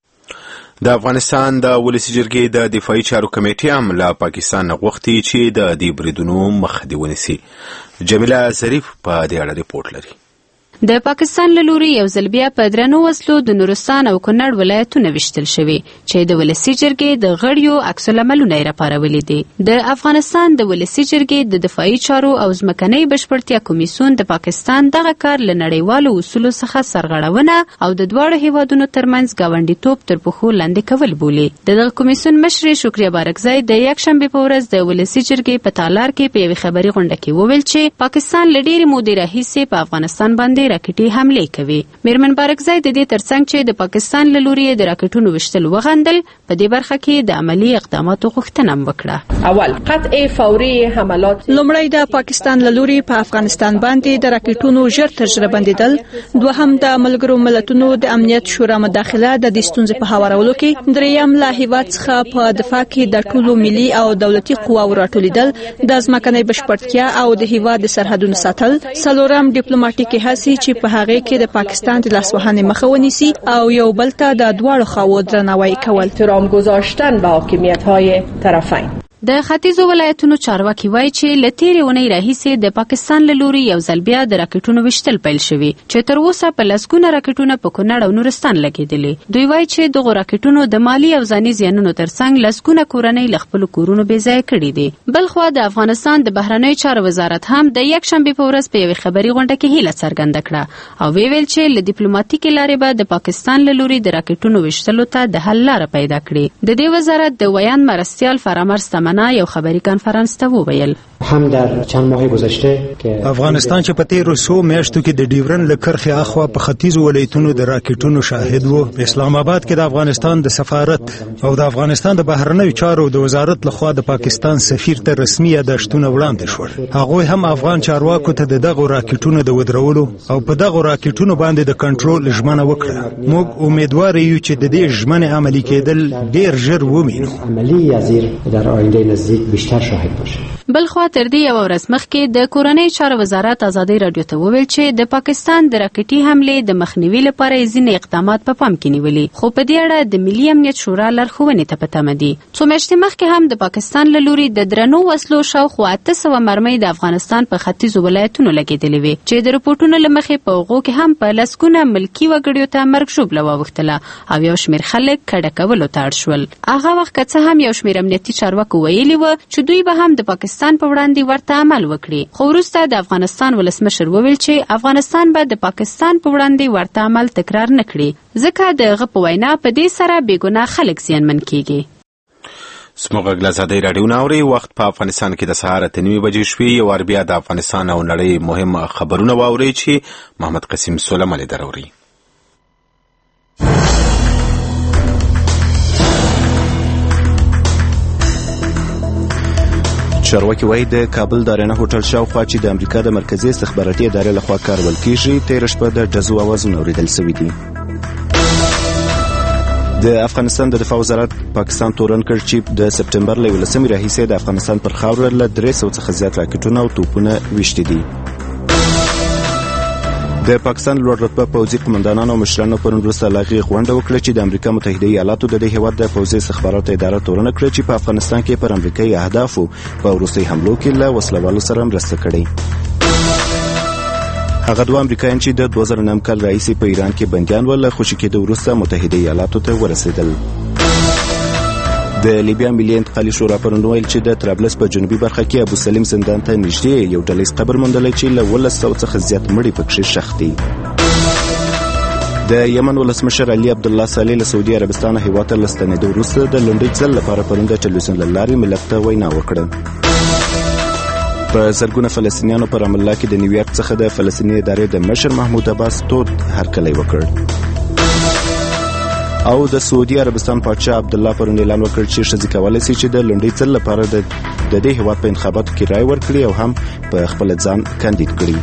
د افغانستان د ولسي جرګې د دفاعي چارو کمیټې هم له پاکستان نه غوښتي چې د دې بریدونو مخه دې ونیسي. جمیله ظریف په دې اړه ریپورت لري. د پاکستان له لوري یو ځل بیا په درنو وسلو د نورستان او کونړ ولایتونه ویشتل شوي چې د ولسي جرګې د غړیو عکس العملونه یې راپارولي دي. د افغانستان د ولسي جرګې د دفاعي چارو او ځمکنۍ بشپړتیا کمیسیون د پاکستان دغه کار له نړیوالو اصولو څخه سرغړونه او د دواړو هیوادونو ترمنځ ګاونډیتوب تر پښو لاندې کول بولي. دغه کمیسیون مشر شکریه بارکزی د یکشنبې په ورځ د ولسي جرګې په تالار کې په یوې خبري غونډه کې وویل چې پاکستان له ډېرې مودې راهیسې په افغانستان باندې راکټي حملې کوي. میرمن بارکزی د دې ترڅنګ چې د پاکستان له لوري د راکټونو وشتل وغندل په دې برخه کې د عملی اقداماتو غوښتنه هم وکړه. اول قطع فوري حملات، لومړی د پاکستان له لوري په افغانستان باندې د راکټونو ژر تجربه بندیدل، دوهم د ملګرو ملتونو د امنیت شورا مداخله د دې ستونزې په هوارولو کې، دریم له هیواد څخه په دفاع کې د ټولو ملي او دولتي قواو راټولیدل، د ځمکنۍ بشپړتیا او د هیواد سرحدونو ساتل، څلورم ډیپلوماټیکي هڅې چې په هغه کې د پاکستان د لاسوهنې مخه ونیسي او یو بل ته د دواړو خواو درناوی کول. احترام گذاشتن به حاکمیت‌های طرفین. د ختیځو ولایتونو چارواکي وایي چې له تېرې اونۍ راهیسې د پاکستان له لوري یو ځل بیا د راکټونو ویشتل پیل شوي چې تر اوسه په لسګونه راکټونه په کونړ او نورستان لګېدلي. دوی وایي چې دغو راکټونو د مالي او ځاني زیانونو ترڅنګ لسګونه کورنۍ له خپلو کورونو بې ځایه کړي دي. بلخوا د افغانستان د بهرنیو چارو وزارت هم د یکشنبې په ورځ په یوې خبري غونډه کې هیله څرګنده کړه او ویل چې له ډیپلوماټیکې لارې به د پاکستان له لوري د راکټونو ویشتلو ته د حل لاره پیدا کړي. د دې وزارت د ویان مرستیال فرامرز تمنا یو خبري کنفرانس ته وویل هم در چند ماه گذشته که افغانستان چې په تیرو 100 میاشتو کې د ډیورن له کرښې اخوا په ختیځ ولایتونو د راکټونو شاهد وو. په اسلام آباد کې د افغانستان د سفارت او د افغانستان د بهرنیو چارو د وزارت لخوا د پاکستان سفیر ته رسمي یادښتونه وړاندې شول. هغه هم افغان چارواکو ته دغه راکټونو د ودرولو او په دغه راکټونو باندې د کنټرول ژمنه وکړه. موږ امیدوار یو چې د دې ژمنې عملي کېدل ډیر ژر ومینو. عملی ازیر در آینده نزدیک بیشتر شاهد باشه. بلخوا تر دې یو ورځ مخکې د کورنۍ چارو وزارت ازادي رادیو ته وویل چې د پاکستان د راکټي حمله د مخنیوي لپاره ځینې اقدامات په پام کې نیولي، خو په دې اړه د ملي امنیت شورا لارښوونې ته په تمه دي. څو میاشتې مخکې هم د پاکستان له لوري د درنو وسلو شاوخوا 800 مرمۍ د افغانستان په ختیځو ولایتونو لګېدلې وې چې د رپورټونو له مخې په هغو کې هم په لسګونه ملکي وګړیو ته مرګ ژوبله واوښتله او یو شمېر خلک کډه کولو ته اړ شول. هغه وخت که څه هم یو شمېر امنیتي چارواکو ویلي وو چې دوی به هم د پاکستان په وړاندې ورته عمل وکړي، خو وروسته د افغانستان ولسمشر وویل چې افغانستان به د پاکستان په وړاندې ورته عمل تکرار نه کړي، ځکه د هغه په وینا په دې سره بېګناه خلک زیانمن کیږي. زموږ غږ له ازادۍ راډیو نه اورئ. وخت په افغانستان کې د سهار 8:30 بجې شوې. یو وار بیا د افغانستان او نړۍ مهم خبرونه واورئ چې محمد قسیم سلیمانی دراوري. چارواکي وایي د کابل د ارینا هوټل شاوخوا چې د امریکا د مرکزي استخباراتي ادارې لخوا کارول کیږي، تېره شپه د ډزو اوازونه اورېدل شوي دي. د افغانستان د دفاع وزارت پاکستان تورن کړ چې د سپټمبر له 11 راهیسې د افغانستان پر خاوره له 300 څخه زیات راکټونه او توپونه ویشتي دي. د پاکستان لوړ رتبه پوځي قومندانانو او مشرانو پرون وروسته لاغي غونډه وکړه چې د امریکا متحده ایالاتو د دې هیواد د پوځي استخباراتو اداره تورن کړ چې په افغانستان کې پر امریکایي اهدافو په وروستي حملو کې له وسلوالو سره مرسته کړې. هغه دوه امریکایان چې د 2009 کال راهیسې په ایران کې بندیان ول، خوشي کېدو وروسته متحده ایالاتو ته ورسېدل. د لیبیا ملي انتقالي شورا پرون ویل چې د طرابلس په جنوبي برخه کې ابو سلیم زندان ته نږدې یو ډلیز قبر موندلی چې له 1200 څخه زیات مړي پکښې ښخ دي. د یمن ولسمشر علي عبدالله صالح له سعودي عربستان هیواد ته له ستنېدو وروسته د لومړي ځل لپاره پرون د ټلویزیون له لارې ملت ته وینا وکړه. په زرګونه فلسطینیانو پر رام الله کې د نیویارک څخه د فلسطیني ادارې د مشر محمود عباس تود هرکلی وکړ. او د سعودي عربستان پادشاه عبدالله پرون اعلان وکړ چې ښځې کولی شي چې د لومړي ځل لپاره د دې هیواد په انتخاباتو کې رای ورکړي او هم په خپل ځان کاندید کړي.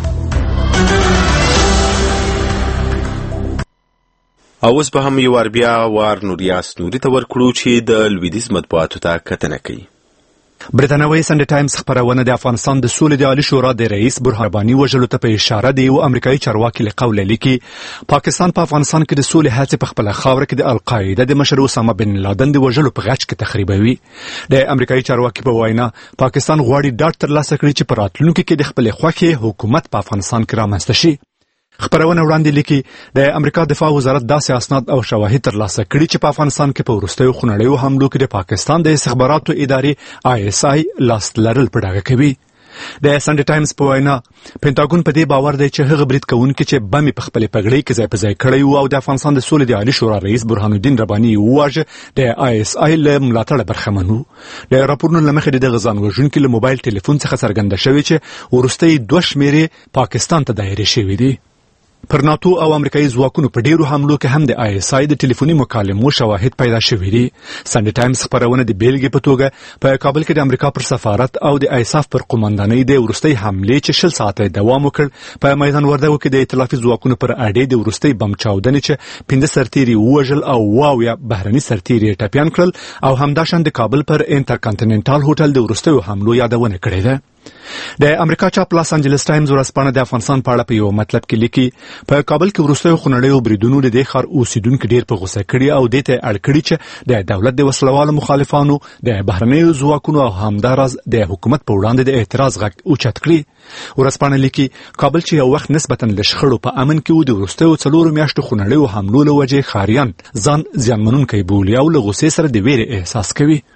او اوس به هم یو وار بیا نوریاس نوري ته ورکړو چې د لویدیځ مطبوعاتو ته کتنه کوي. برتانوي سنډ ټایمز خبرونه د افغانستان د سولې د عالی شورا د رئیس برهان رباني وژلو ته په اشاره دی او امریکایي چارواکي له قوله لیکي پاکستان په افغانستان کې د سولې هڅې په خپل خاور کې د القاعده د مشر اسامه بن لادن د وژلو په غچ کې تخریبوي. د امریکایي چارواکي په وینا پاکستان غواړي ډاډ ترلاسه کړي چې په راتلونکي کې د خپل خوښې حکومت په افغانستان کې رامنځته شي. خبرونه وړاندې لیکي د امریکا دفاع وزارت داسې اسناد او شواهد ترلاسه کړي چې په افغانستان کې په وروستیو خونړیو حملو کې د پاکستان د استخباراتو ادارې ISI لاس لرل په ډاګه کوي. د سنډ ټایمز په وینا پینټاګون په دې باور دی چې هغه برید کوونکي چې بمې په خپلې پګړۍ کې ځای په ځای کړی وو او د افغانستان د سولې د عالی شورا رئیس برهان الدین رباني وواژه د ISI له ملاتړه برخمن وو. د راپورونو له مخې د دغه ځان وژونکي له موبایل ټلیفون څخه څرګنده شوې چې وروستۍ 2 شمیرې پاکستان ته دایره شوې دي. پر ناتو او امریکایي ځواکونو په ډیرو حملو کې هم د ISI د ټلیفوني مکالمو شواهد پیدا شوي دي. سنډ ټایمز خبرونه د بیلګې په توګه په کابل کې د امریکا پر سفارت او د ISAF پر قومندانۍ د وروستۍ حملې چې 60 ساعته دوام وکړ په میدان وردګو کې د ائتلافي ځواکونو پر اډې د وروستۍ بم چاودنې چې 15 سرتیري ووژل او واویا بهرني سرتیري ټپیان کړل او همداشان د کابل پر انټرکانټیننټال هوټل د وروستیو حملو یادونه کړې ده. د امریکا چاپ لاس انجلس ټایمز ورځپاڼه د افغانستان په اړه په یو مطلب کې لیکي په کابل کې وروستیو خونړیو بریدونو د دې ښار اوسیدونکو ډیر په غوسه کړي او دې ته اړ کړي چې د دولت د وسلوالو مخالفانو د بهرنیو ځواکونو او همداراز د حکومت په وړاندې د اعتراض غږ اوچت کړي. ورځپاڼه لیکي کابل چې یو وخت نسبتا له شخړو په امن کې و د وروستیو 4 میاشتو خونړیو حملو له وجې ښاریان ځان زیانمنونکی بولي او له غوسې سره د ویرې احساس کوي.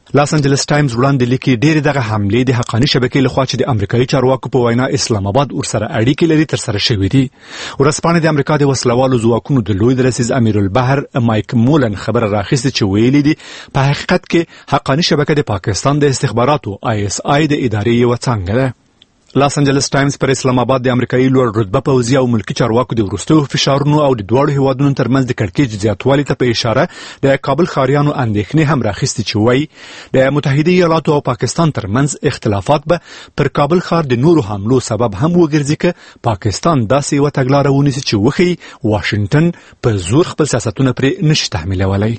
لاس انجلس ټایمز وړاندې لیکي ډېرې دغه حملې د حقاني شبکې لخوا چې د امریکایي چارواکو په وینا اسلام آباد ورسره اړیکې لري ترسره شوې دي. ورځپاڼې د امریکا د وسلوالو ځواکونو د لوی درسیز امیر البحر مایک مولن خبره راخیستې چې ویلي دي په حقیقت کې حقاني شبکه د پاکستان د استخباراتو ISI د ادارې یوه څانګه ده. لاس انجلس ټایمز پر اسلام آباد د امریکایي لوړ رتبه پوځي او ملکی چارواکو د وروستیو فشارونو او د دواړو هیوادونو ترمنځ د کړکېچ زیاتوالي ته په اشاره د کابل ښاریانو اندېښنې هم راخیستې چې وایي د متحده ایالاتو او پاکستان ترمنځ اختلافات به پر کابل ښار د نورو حملو سبب هم وګرځي که پاکستان داسې یوه تګلاره ونیسي چې وښیي واشنګټن په زور خپل سیاستونه پرې نشي تحمیلولی.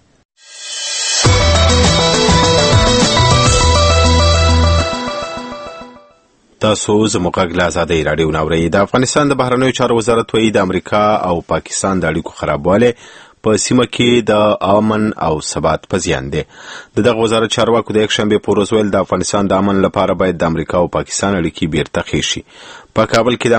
تاسو زموږ غږ له آزادۍ راډیو نه اورئ. د افغانستان د بهرنیو چارو وزارت وایي د امریکا او پاکستان د اړیکو خرابوالی په سیمه کې د امن او ثبات په زیان دی. دغه وزارت چارواکو د یکشنبې په ورځ ویل د افغانستان د امن لپاره باید د امریکا او پاکستان اړیکې بیرته ښې شي. په کابل کې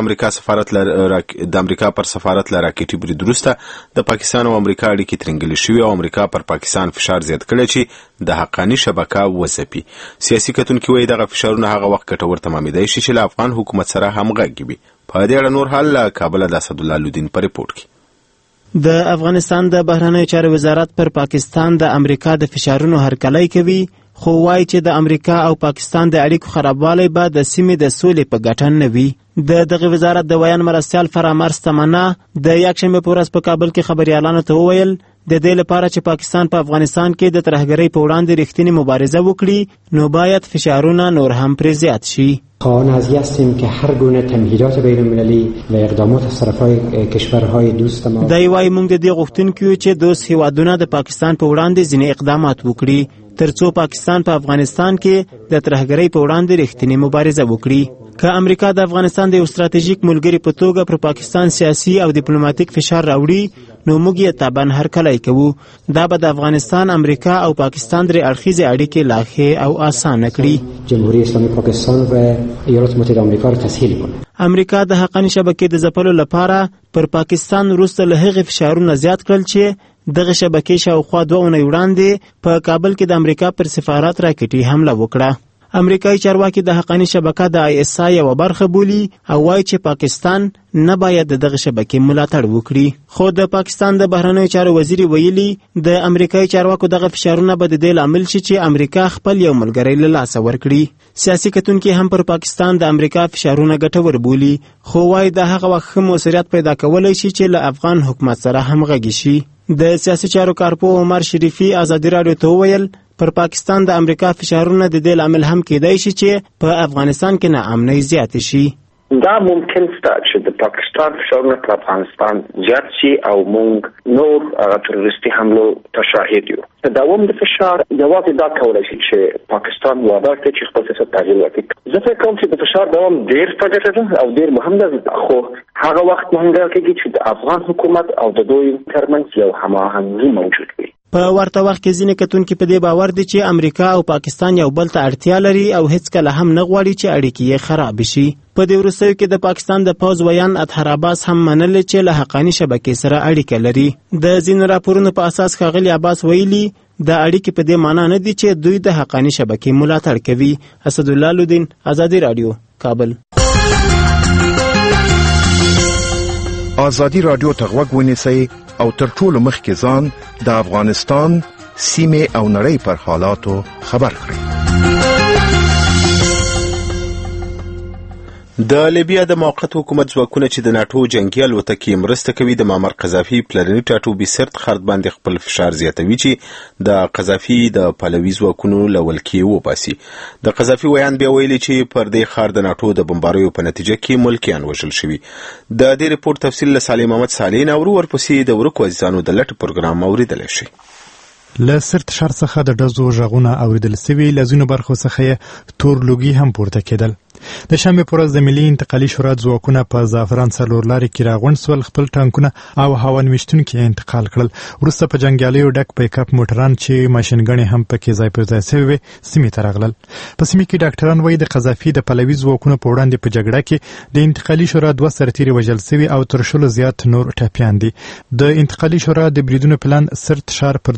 د امریکا پر سفارت له راکټي برید وروسته د پاکستان او امریکا اړیکې ترنګلې شوې او امریکا پر پاکستان فشار زیات کړی چې د حقاني شبکه وځپي. سیاسي کتونکي وایي دغه فشارونه هغه وخت ګټور تمامېدای شي چې له افغان حکومت سره همغږي وي. په دې اړه نور حال له کابله د اسدالله لودین په ریپورټ کې. د افغانستان د بهرنیو چارو وزارت پر پاکستان د امریکا د فشارونو هرکلی کوي، خو وایي چې د امریکا او پاکستان د اړیکو خرابوالی به د سیمې د سولې په ګټه نه وي. دغه وزارت د ویان مرستیال فرامرز تمنا د یکشنبې په ورځ په کابل کې خبریالانو ته وویل د دې لپاره چې پاکستان په افغانستان کې د ترهګرۍ په وړاندې رښتینې مبارزه وکړي نو باید فشارونه نور هم پرې زیات شي. خواهان هستیم که هر گونه تمهیدات بین المللی و اقدامات از طرفهای کشورهای دوست ما دای وای موږ د دې غوښتونکو چې دوست هیوادونه د پاکستان په وړاندې ځینې اقدامات وکړي ترڅو پاکستان په افغانستان کې د ترهګرۍ په وړاندې رښتینې مبارزه وکړي. که امریکا د افغانستان د یو ستراتیژیک ملګري په توګه پر پاکستان سیاسي او ډیپلوماټیک فشار راوړي نو موږ یې طبعا هرکلی کوو. دا به د افغانستان، امریکا او پاکستان درې اړخیزې اړیکې لا ښې او اسانه کړي. جمهوری اسلامی پاکستان و ایالات متحده آمریکا را تسهیل کړي. امریکا د حقاني شبکې د ځپلو لپاره پر پاکستان وروسته له هغې فشارونه زیات کړل چې دغه شبکې شاوخوا 2 اونۍ وړاندې په کابل کې د امریکا پر سفارت راکټي حمله وکړه. امریکایي چارواکي د حقاني شبکه د ISI یوه برخه بولي او وایي چې پاکستان نه باید دغه شبکې ملاتړ وکړي. خو د پاکستان د بهرنیو چارو وزیر ویلي د امریکایي چارواکو دغه فشارونه به د دې لامل شي چې امریکا خپل یو ملګری له لاسه ورکړي. سیاسي کتونکي هم پر پاکستان د امریکا فشارونه ګټور بولي، خو وایي د هغه وخت ښه موثریت پیدا کولی شي چې له افغان حکومت سره همغږي شي. د سیاسي چارو کارپوه عمر شریفي ازادي راډیو ته وویل پر پاکستان د امریکا فشارونه د دې لامل هم کېدای شي چې په افغانستان کې ناامنۍ زیاتې شي. دا ممکن ستا چې د پاکستان فشارونه په افغانستان زیات شي او موږ نور تروریستي حملو ته شاهد یو. دوام د فشار یوازې دا کولی شي چې پاکستان وعده کړي چې خپل سیاست تغییر وکړي. زه فکر کوم چې د فشار دوام ډېر په ګټه ده او ډېر مهم ده، خو هغه وخت مهمه کېږي چې د افغان حکومت او د دوی ترمنځ یو هماهنګي موجود وي. په ورته وخت کې ځینې کتونکي په دې باور دي چې امریکا او پاکستان یو بل ته اړتیا لري او هیڅکله هم نه غواړي چې اړیکې یې خراب شي. په دې وروستیو کې د پاکستان د پوځ ویان اطهر عباس هم منلې چې له حقاني شبکې سره اړیکه لري. د ځینو راپورونو په اساس ښاغلي عباس ویلي د اړیکې په دې معنا نه دي چې دوی د حقاني شبکې ملاتړ کوي. اسدالله لودین، ازادي راډیو، کابل. ازادي راډیو ته غوږ ونیسئ او تر ټولو مخکې ځان د افغانستان سیمې او نړۍ پر حالاتو خبر کړئ. د لیبیا د موقت حکومت ځواکونه چې د ناتو جنگي الوتکې مرسته کوي د معمر قذافي پلرني ټاټوبي سرت خرد باندې خپل فشار زیاتوي چې د قذافي د پلوي ځواکونو له ولکې وباسي. د قذافي ویان بیا ویلي چې پر دې ښار د ناتو د بمباریو په نتیجه کې ملکیان وژل شوي. د دې ریپورت تفصیل له سالم محمد صالح نه ورپسې د ورکو عزیزانو د لټ پروګرام اوریدلی شي. له سرت ښار څخه د ډزو غږونه اوریدل سوي، له ځینو برخو څخه تور لوګي هم پورته کېدل. د شنبې په ورځ د ملي انتقالي شورا ځواکونه په زعفران څلور لارې کې راغونډ سول، خپل ټانکونه او هوا نویشتونکي انتقال کړل. وروسته په جنګیالیو ډک پیک اپ موټران چې ماشینګڼې هم پکې ځای پر ځای سوي سیمې ته راغلل. په سیمې کې ډاکټران وایي د قذافي د پلوي ځواکونو په وړاندې په جګړه کې د انتقالي شورا 2 سرتیري وژل سوي او تر 100 زیات نور ټپیان دي. د انتقالي شورا د بریدونو پلان سرت ښار پر 3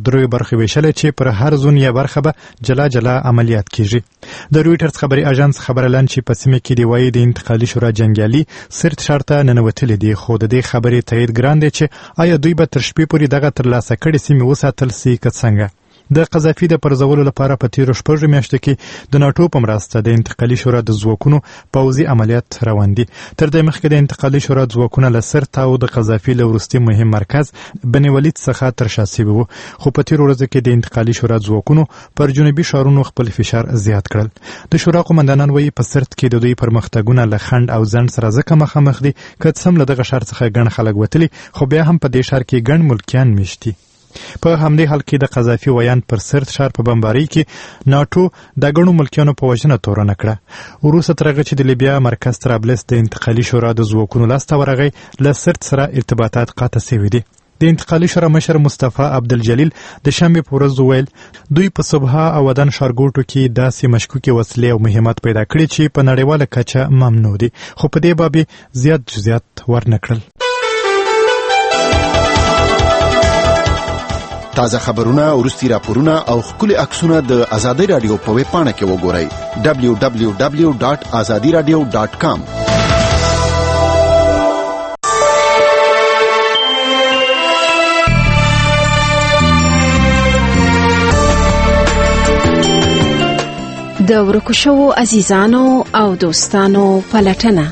برخه ویشل چې پر هر زون یا برخه به جلا جلا عملیات کیږي. د رويټرز خبري اژانس خبره لن چې په سیمه کې دی وایي د انتقالي شورا جنگیالي سرت شرطه ننوتل دي، خو د دې خبرې تایید ګران دی چې آیا دوی به تر شپې پورې دغه ترلاسه کړي سیمه وساتل سي که څنګه. د قذافي د پرځولو لپاره په تیرو شپږو میاشتو کې د ناتو په مرسته د انتقالي شورا د ځواکونو پوځي عملیات روان دي. تر دې مخکې د انتقالي شورا ځواکونه له سرت او د قذافي له وروستي مهم مرکز بني ولید څخه تر شا سوي وو، خو په تیرو ورځو کې د انتقالي شورا ځواکونو پر جنوبي ښارونو خپل فشار زیات کړل. د شورا قومندانان وایي په سرت کې د دوی پرمختګونه له خنډ او ځنډ سره ځکه مخامخ دي که څه هم له دغه ښار څخه ګڼ خلک وتلي، خو بیا هم په دې ښار کې ګڼ ملکیان میشتي. په همدې حال کې د قذافي ویان پر سرت ښار په بمبارۍ کې ناتو د ګڼو ملکیانو په وژنه تورنه کړه. وروسته تر هغه چې د لیبیا مرکز طرابلس د انتقالي شورا د ځواکونو لاسته ورغی، له سرت سره ارتباطات قطع شوي دي. د انتقالي شورا مشر مصطفی عبدالجلیل د شنبې په ورځ وویل دوی په صبحا او ودان ښارګوټو کې داسې مشکوکې وسلې او مهمات پیدا کړي چې په نړیواله کچه ممنوع دي، خو په دې باب زیات جزئیات ورنه کړل. تازه خبرونه، وروستي راپورونه او ښکلي عکسونه د ازادي رادیو په ویب پاڼه کې وګورئ www.azadiradio.com. د ورکو شوو عزیزانو او دوستانو پلټنه.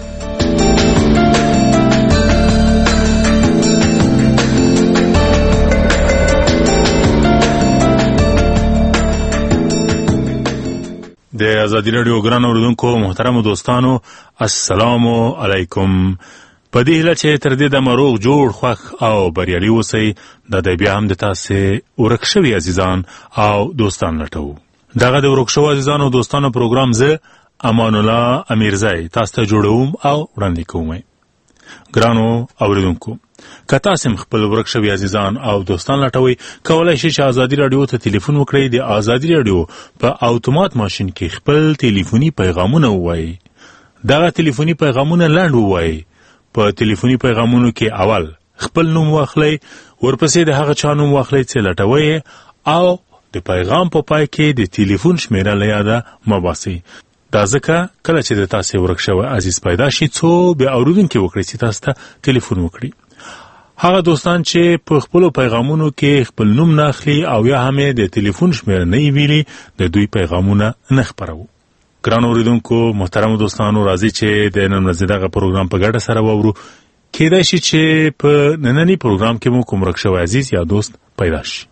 د ازادي رادیو ګران اوریدونکو محترم دوستانو السلام علیکم. په دې هیله چې تر دې د مروغ جوړ خوښ او بریالي اوسئ د بیا هم د تاسې ورک شوي عزیزان او دوستان لټوو. دغه د ورک شوو عزیزانو او دوستانو پروګرام زه امان الله امیرزی تاسو ته جوړوم او وړاندې کوم. ګرانو اوریدونکو، که تاسو خپل ورک شوي عزیزان او دوستان لټوي، کولای شئ چې ازادي رادیو ته ټلیفون وکړئ. د ازادي رادیو په اتومات ماشین کې خپل ټلیفوني پیغامونه ووایئ. دغه ټلیفوني پیغامونه لنډ ووایئ. په ټلیفوني پیغامونو کې اول خپل نوم واخلئ، ورپسې د هغه چا نوم واخلئ چې لټوئ، او د پیغام په پای کې د ټلیفون شمیره له یاده مه باسئ. دا ځکه کله چې د تاسې ورک شوی عزیز پیدا شي، څو بیا اورېدونکي وکړي چې تاسو ته ټلیفون وکړي. هغه دوستان چې په خپلو پیغامونو کې خپل نوم نه اخلي او یا هم د ټلیفون شمیره نه ویلي، د دوی پیغامونه نه خپروو. ګران اوریدونکو محترم دوستانو، راځي چې د نن ورځې دغه پروګرام په ګډه سره واورو. کېدای شي چې په ننني پروګرام کې مو کوم ورک شوی عزیز یا دوست پیدا شي.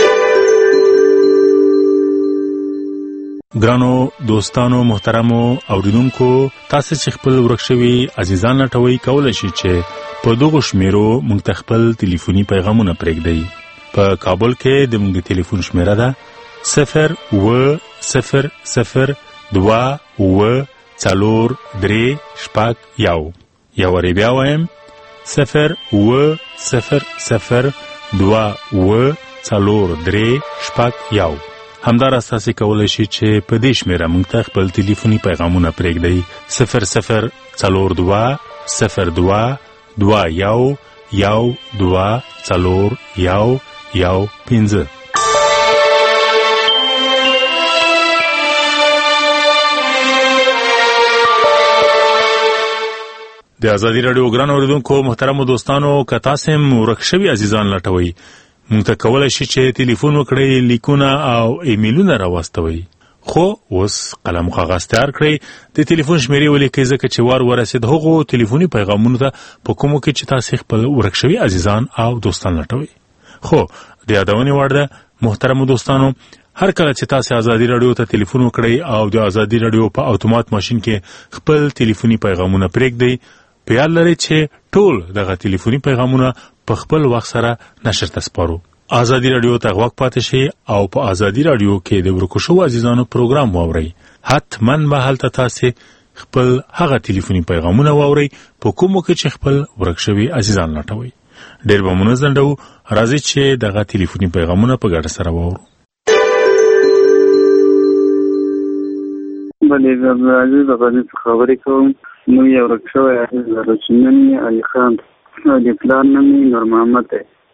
ګرانو دوستانو محترمو اوریدونکو، تاسو چې خپل ورک شوي عزیزان لټوئ، کولی شئ چې په دغو شمیرو موږ ته خپل ټلیفوني پیغامونه پرېږدئ. په کابل کې د موږ د ټلیفون شمیره ده 0800247 یو وری بیا وایم 0800247 همداراز تاسو کولی شئ چې په دې شمیره موږ ته خپل ټلیفوني پیغامونه پرېږدئ 00222 د ازادي رادیو ګران اوریدونکو محترمو دوستانو، که تاسو هم ورک شوي عزیزان لټوئ، موږ ته کولی شئ چې ټلیفون وکړئ، لیکونه او ایمیلونه راواستوئ. خو اوس قلم کاغذ تیار کړئ، د ټلیفون شمیرې ولیکئ، ځکه چې وار ورسېد هغو ټلیفوني پیغامونو ته په کومو کې چې تاسو خپل ورک شوي عزیزان او دوستان لټوئ. خو د یادونې وړ ده محترمو دوستانو، هر کله چې تاسو ازادي رادیو ته ټلیفون وکړئ او د ازادي رادیو په اتومات ماشین کې خپل ټلیفوني پیغامونه پرېږدئ، په یاد لرئ چې ټول دغه ټلیفوني پیغامونه په خپل وخت سره نشر ته سپارو. ازادي رادیو ته غوږ پاتې شئ او په ازادي رادیو کې د ورکو شوو عزیزانو پروګرام واورئ. حتماً به هلته تاسو خپل هغه ټلیفوني پیغامونه واورئ په کومو کې چې خپل ورک شوي عزیزان لټوئ. ډېر به مو نه ځنډوو، راځئ چې دغه ټلیفوني پیغامونه په ګډه سره واورو. بلې عزیز غني خبرې کوم. نو یو ورک شوی عزیز لرو چې نوم یې علي خان او د پلار نوم یې نور محمد دی.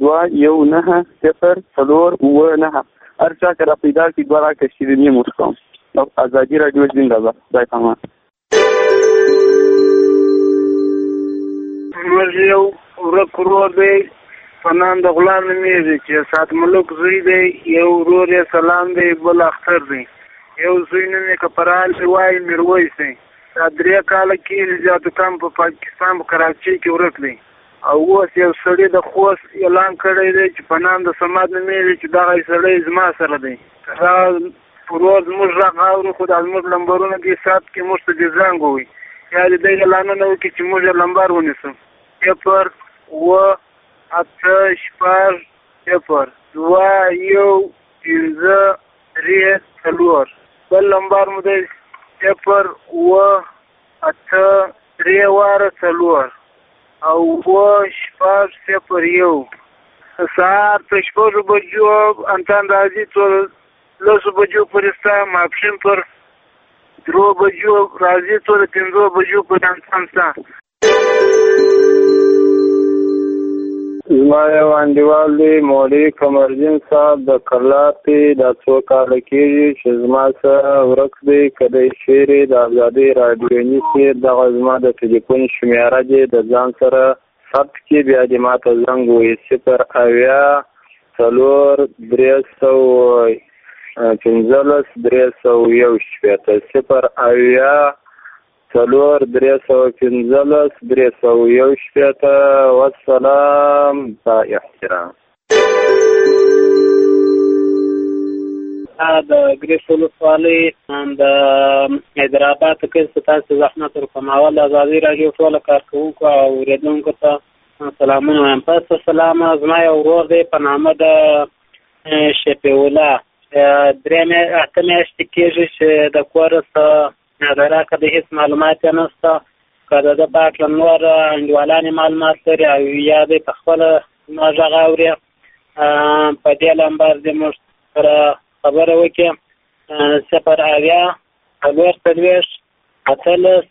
021904 هر چا که را پیدا کړي دوه راکړي د نیم ورکوم. ازادي راډیو زنده باد. خدای پامان. موږ یو ورک ورور دی په نام د غلام نومېږي چې سات ملک زوی دی، یو ورور یې سلام دی، بل اختر دی، یو زوی نوم یې کپرال دی وایي میرویس دی. دا 3 کاله کېږي زیاتو کم په پاکستان په کراچۍ کې ورک دی. او اوس یو سړی د خوست اعلان کړی دی چې په نام د صمد نومېږي چې دغه سړی زما سره دی. دا ورور زموږ غږ اوري خو د زموږ لمبرونه دې سات کې موږ ته دې زنګ ووایي یا د دې اعلانونه وکړي چې موږ یې لمبر ونیسو. 0-8-5-2-1-5-3-4 بل لمبر مو دی 0-8-3-4 او 0-8-0-1. سهار په 6 بجو انتان راځي ټول 10 بجو پرستا ماپښین پر 3 بجو راځي ټول 5 بجو په انتان ستا. زما یو انډیوال دی مولوي قمرجین صاحب د کرلاتې د 2 کاله کېږي چې زما سره ورک دی. که دی چیرې د ازادۍ راډیو نیسي دغه زما د ټلیفون شمیره دی د ځان سره ثبت کړي، بیا دې ما ته زنګ ووهي 0-8 4 315 321 0 اویا 4 315 321 والسلام با احترام. د ګریس ولسوالۍ د حیدرآباد کې ستاسو زحمت ورکومول ازادي راډیو ټول کارکونکو او اوریدونکو ته سلامونه وایم. تاسو سلام زما یو ورور دی په نامه د شفیع الله 3 میاشتې کېږي چې د کور څخه راکه د هیڅ معلومات یې نشته که د ده په هکله نور انډیوالانې معلومات لري او یا دی په خپله زما غږ اوري په دې لمبر دې موږ سره خبره وکړي 0 اویا 4 30 18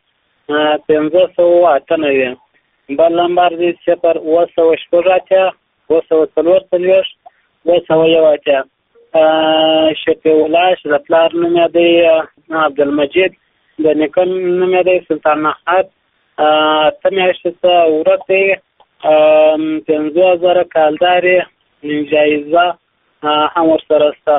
598 بل نمبر دی 0 208 204 201 شفیع الله چې د پلار نوم یې دی عبدالمجید د نیکه نوم یې دی سلطان احمد 8 میاشتې څخه وروسته 50,000 کالدارې جایزه هم ورسره شته.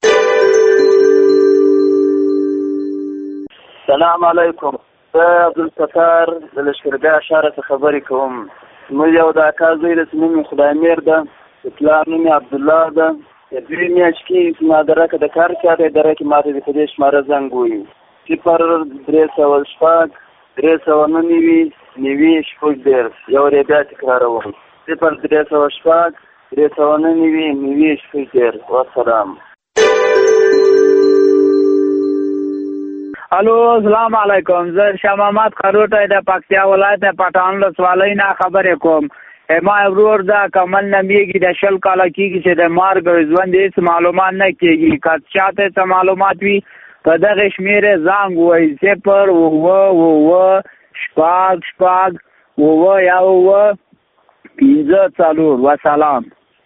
سلام علیکم. زه عبدالستار د لښکرګاه ښاره څخه خبرې کوم. زموږ یو د اکا زوی دی چې نوم یې خدایمیر ده، د پلار نوم یې عبدالله ده. د 2 میاشتې کې زما د رکه د کار چاته یې د رکې ماته د په دې شماره زنګ ووایي 0 306 399 90 یو ری بیا تکراروم 0 306 399 90 والسلام. الو السلام علیکم. زه شاه محمد خروټی د پکتیا ولایت پټان ولسوالۍ نه خبرې کوم. ما ورور دا کمل نمیږي د 20 کاله کېږي چې د مرګ ژوند هېڅ معلومات نه کېږي. که چاته څه معلومات وي په دغه شمېرې زنګ ووایي 0 5 4 وسلام.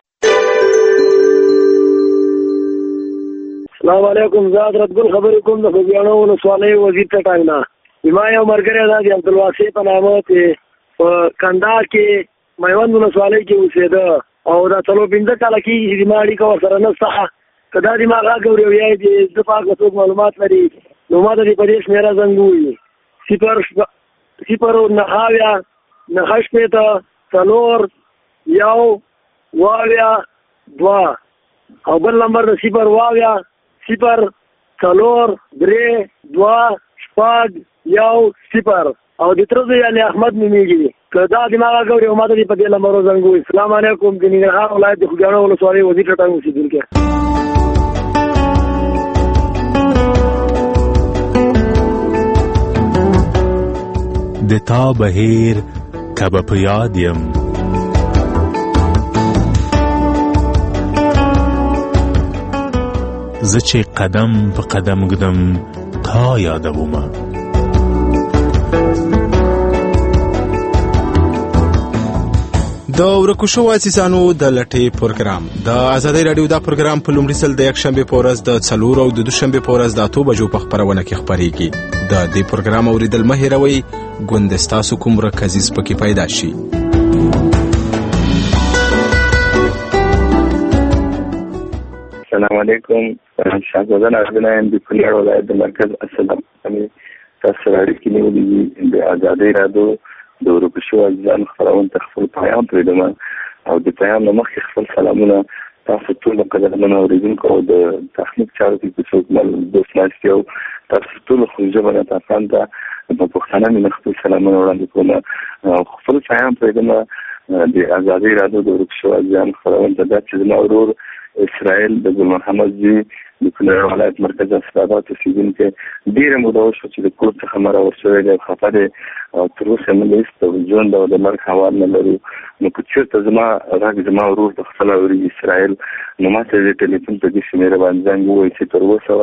السلام علیکم. زه حضرت ګل خبرې کوم د خوږیاڼو ولسوالۍ وزیر ټټنګ نه. زما یو ملګری دا دی عبدالواسع په نامه چې په کندهار کې میوند ولسوالۍ کې اوسېده او دا 4-5 کاله کېږي چې زما اړیکه ورسره نشته. که دا زما غږ اوري او یا یې د په هکله څوک معلومات لري نو ما ته دې په دې شمېره زنګ ووایي 0 9 4 او بل نمبر د 0 0 4 3 2 0 او د تر زوی علي احمد نومېږي. که دا دماغ غوړي او ماته په دې نمبر زنګ ووایي. السلام علیکم. د ننګرهار ولایت د خوږیاڼو ولسوالۍ وزیر ټټنګ اوسېدونکی. د تا بهیر کبه په یاد یم زه چې قدم په قدم ږدم تا یادومه. د ورکو شوو عزیزانو د لټۍ پروګرام د ازادۍ راډیو دا پروګرام په لومړي ځل د یکشنبې په ورځ د 4 او د دوشنبې په ورځ د 8 بجو په خپرونه کې خپرېږي. د دې پروګرام اوریدل مه هېروئ، ګوندې ستاسو کوم ورکزیز پکې پیدا شي. السلام علیکم. شاهزاده نازنین د کونړ ولایت د مرکز اسلام تاسو اړیکې نیولې دي. د ازادۍ راډیو د ورکو شوو عزیزانو خپرونه ته خپل پیغام پرېږدم او د پیغام نه مخکې خپل سلامونه تاسو ټول قدرمنو اورېدونکو او د تخنیک چارو کې څوک دوست ناست یو تاسو ټول خو ژبه نه تاسو ته په پښتانه مې خپل سلامونه وړاندې کوم او خپل پیغام پرېږدم. د ازادۍ راډیو د ورکو شوو عزیزانو خپرونه ته دا چې زما ورور اسرائیل د ګل محمد جی د کونړ ولایت مرکز اسلامات اوسېدونکی ډېره موده وشوه چې د کور څخه مه راورسوی دی، خفه دی او تر اوسه نه لیست او ژوند او د مرګ حوال نه لرو. نو که چېرته زما غږ زما ورور د خپله اوري اسرائیل نو ما ته د ټلیفون په دې شمېره باندې زنګ ووایي چې تر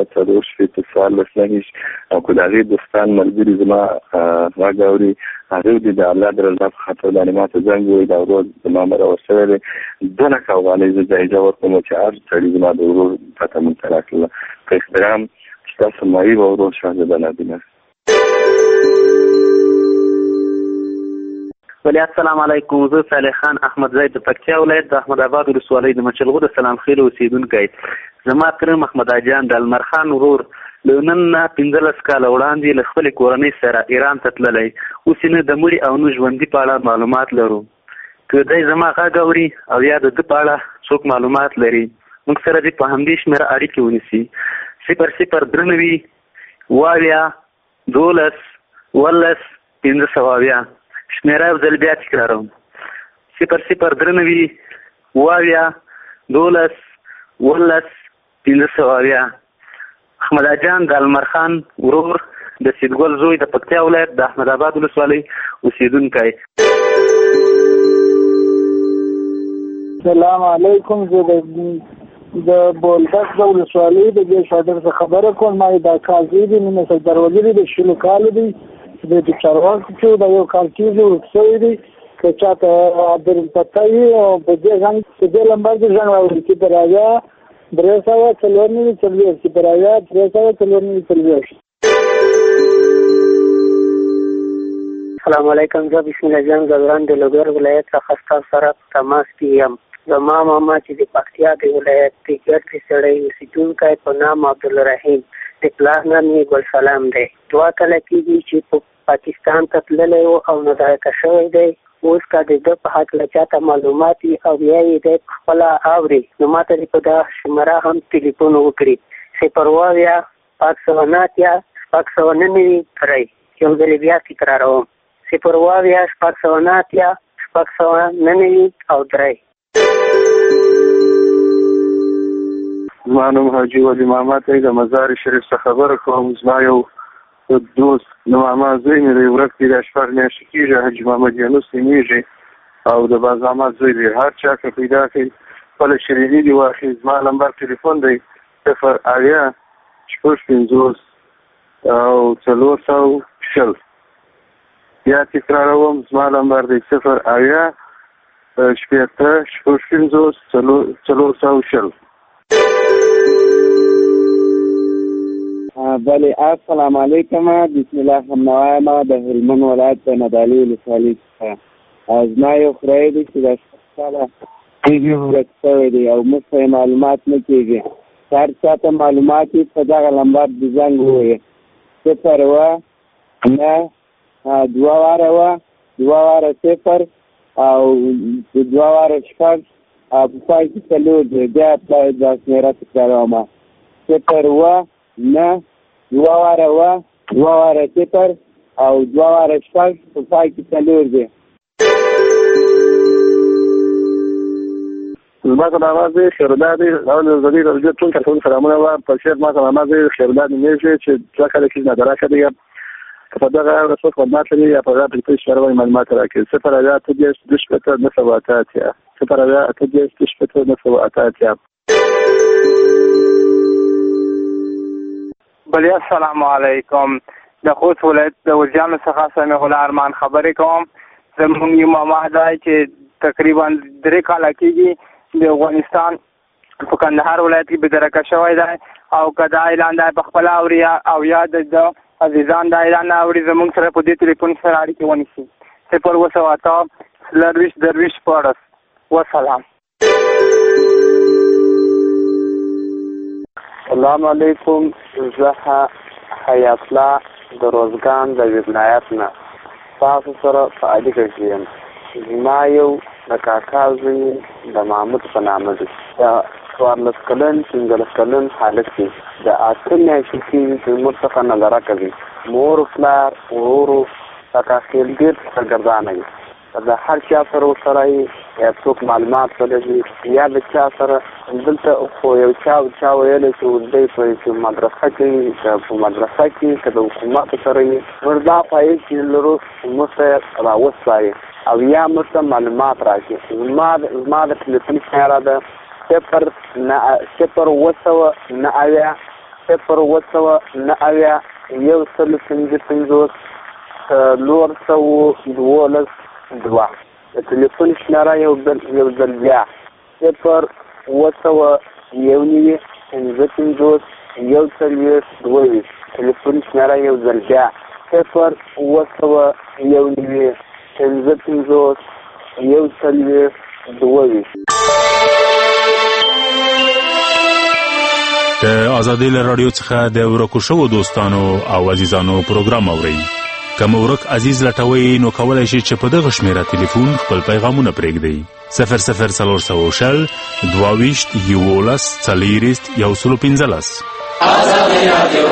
214 او که د هغې دوستان ملګري زما غږ اوري هغوی دې د الله د رضا په خاطر باندې ما ته زنګ ووایي دا ورور زما مه راورسوی دی 2 لکه افغانۍ زه جایزه ورکوم چې هر سړي زما د ورور پته مونږ ته راکړله. په احترام ستاسو معیب ورور شاهزاده نادینه. ولی السلام علیکم. زه صالح خان احمدزی د پکتیا ولایت د احمد آباد ولسوالۍ د مچلغو د سلام خیل اوسیدونکی. زما تره محمد جان د المرخان ورور له نن نه 15 کاله وړاندې له خپلې کورنۍ سره ایران ته تللی. اوس نه د مړي او نه ژوندي په اړه معلومات لرو. که دی زما غږ اوري او یا د ده په اړه څوک معلومات لري، موږ سره دې په همدې شمېره اړیکې ونیسي. 0093 اویا 12 ولس 520 شمیره یو ځل بیا تکراروم. 0093 اویا 12 ولس 520. احمد جان د المرخان ورور د سیدګل زوی د پکتیا ولایت د احمد آباد ولسوالۍ اوسیدونکی. سلام علیکم. زه د بولدک د ولسوالۍ د جیش عادر څخه خبره کوم. ما دا قاضي دی نن څه دروازې د شلو کال دی د چارواکو چې د یو کال کېږي ورسوي دي که چاته عبدل پتاي او په دې ځان چې د لمبر د ځان راوړي چې برایا 340 چې برایا 340. السلام علیکم. زه بسم الله جان زبران د لوګر ولایت څخه ستاسو سره تماس کې یم. زما ماما چې د پکتیا د ولایت د ګرځي سړی اوسیدونکی په نام عبدالرحیم د پلار نام یې ګل سلام دی. 2 کاله کېږي چې پاکستان ته تللی و او متحده شوی دی. اوس که د ده په هکله چاته معلومات وي او یا یې دی پخپله اوري نو ما ته دې په دغه شماره هم تلیفون وکړي. 0 590 699 3 یو ځل بیا تکراروم. 0 590 699 او 3. زما نوم حاجي ولی محمد دی د مزار شریف څخه خبره کوم. زما یو دوست نو ماما زوی مې دی ورک دی د 4 میاشتې کېږي. حاجي محمد یونس نومیږي او د باز احمد زوی دی. هر چا که پیدا کړي خپله شریري دي واخلي. زما نمبر تلیفون دی 0 50 او 420. بیا تکراروم. زما نمبر دی 0 50 420. بله السلام علیکم. بسم الله الرحمن الرحیم. د هلمند ولایت د ندالي ولسوالۍ څخه زما یو خدای دی چې د 6 کاله کېږي ورک شوی دی او موږ ته معلومات نه کېږي. هر چا ته معلومات وي په دغه نمبر د زنګ ووایي 0 2 واره 0 او 2 واره 6 او په پای کې څلور دی. بیا د شمېره تکراروم 0 9 2 واره 0 او 2 واره 6 په پای کې څلور دی. زما ته ناماز دی خیرداد او نظری رجوع ټول ټول سلامونه و په شیر. ما ته ناماز دی خیرداد نومیږي چې څه کله کې نه دراکه دی په دغه رسول خدمات لري یا په راته په شروع معلومات راکړي. 0 8 9 0 بله السلام علیکم. د خوست ولایت د وجیانو څخه سمیع الله ارمان خبرې کوم. زموږ یو ماما دی چې تقریبا 3 کاله کېږي د افغانستان په کندهار ولایت کې بدرکه شوی دی او که دا اعلان دی په خپله اوري او یا د عزیزان دا اعلان اوري زموږ سره په دې ټلیفون سره اړیکې ونیسي. 0 درویش پاړس. وسلام. السلام علیکم. زه حیات الله د روزګان د ولایت نه تاسو سره په اړیکه کې یم. زما یو د کاکا زوی د محمود په نامه دی. د 14 کلن 15 کلن حالت کې د 8 میاشتې کې د مور څخه نظره کوي. مور پلار ورورو کاکا خیلګر سرګردانه وي. د هر چا سره ورسره یا څوک معلومات ولري یا د چا سره دلته خو یو چا ویلی چې دی په مدرسه کې په مدرسه کې که د حکومت سره وي نور دا پایې چې لرو موږ ته راوسپاري او یا موږ ته معلومات راکړي. زما د ټلیفون شمېره ده 0 2 د ټلیفون شمېره یو ځل بیا 0 9 5 1 ټلیفون شمېره یو ځل بیا 0 9 55 140 د آزادۍ له رادیو څخه د ورکو شوو دوستانو او عزیزانو پروګرام اورئ. که مو ورک عزیز لټوئ نو کولی شئ چې په دغه شمیره تلیفون خپل پیغامونه پرېږدئ. 00320 22 11 40 115. آزادۍ رادیو.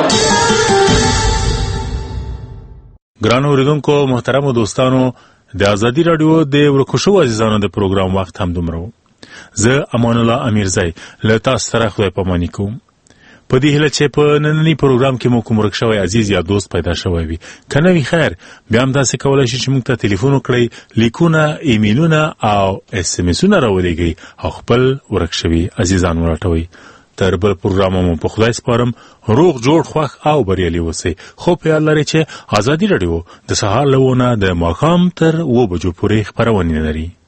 ګرانو اوریدونکو محترمو دوستانو، د آزادۍ رادیو د ورکو شوو عزیزانو د پروګرام وخت هم دومره و. زه امان الله امیرزی له تاسو سره خدای پاماني کوم. په دې هیله چې په نننی پروګرام کې مو کوم ورک شوی عزیز یا دوست پیدا شوی وي. که نه وي خیر، بیا هم تاسې کولی شئ چې موږ ته تلیفون وکړئ، لیکونه، ایمیلونه او اس ام اسونه راولېږئ او خپل ورک شوي عزیزان ورټوئ. تر بل پروګرام مو په خدای سپارم. روغ جوړ خوښ او بریالي اوسئ. خو په یاد لرئ چې آزادۍ راډیو د سهار له 9 د ماښام تر 2 بجو پورې خپرونې لري.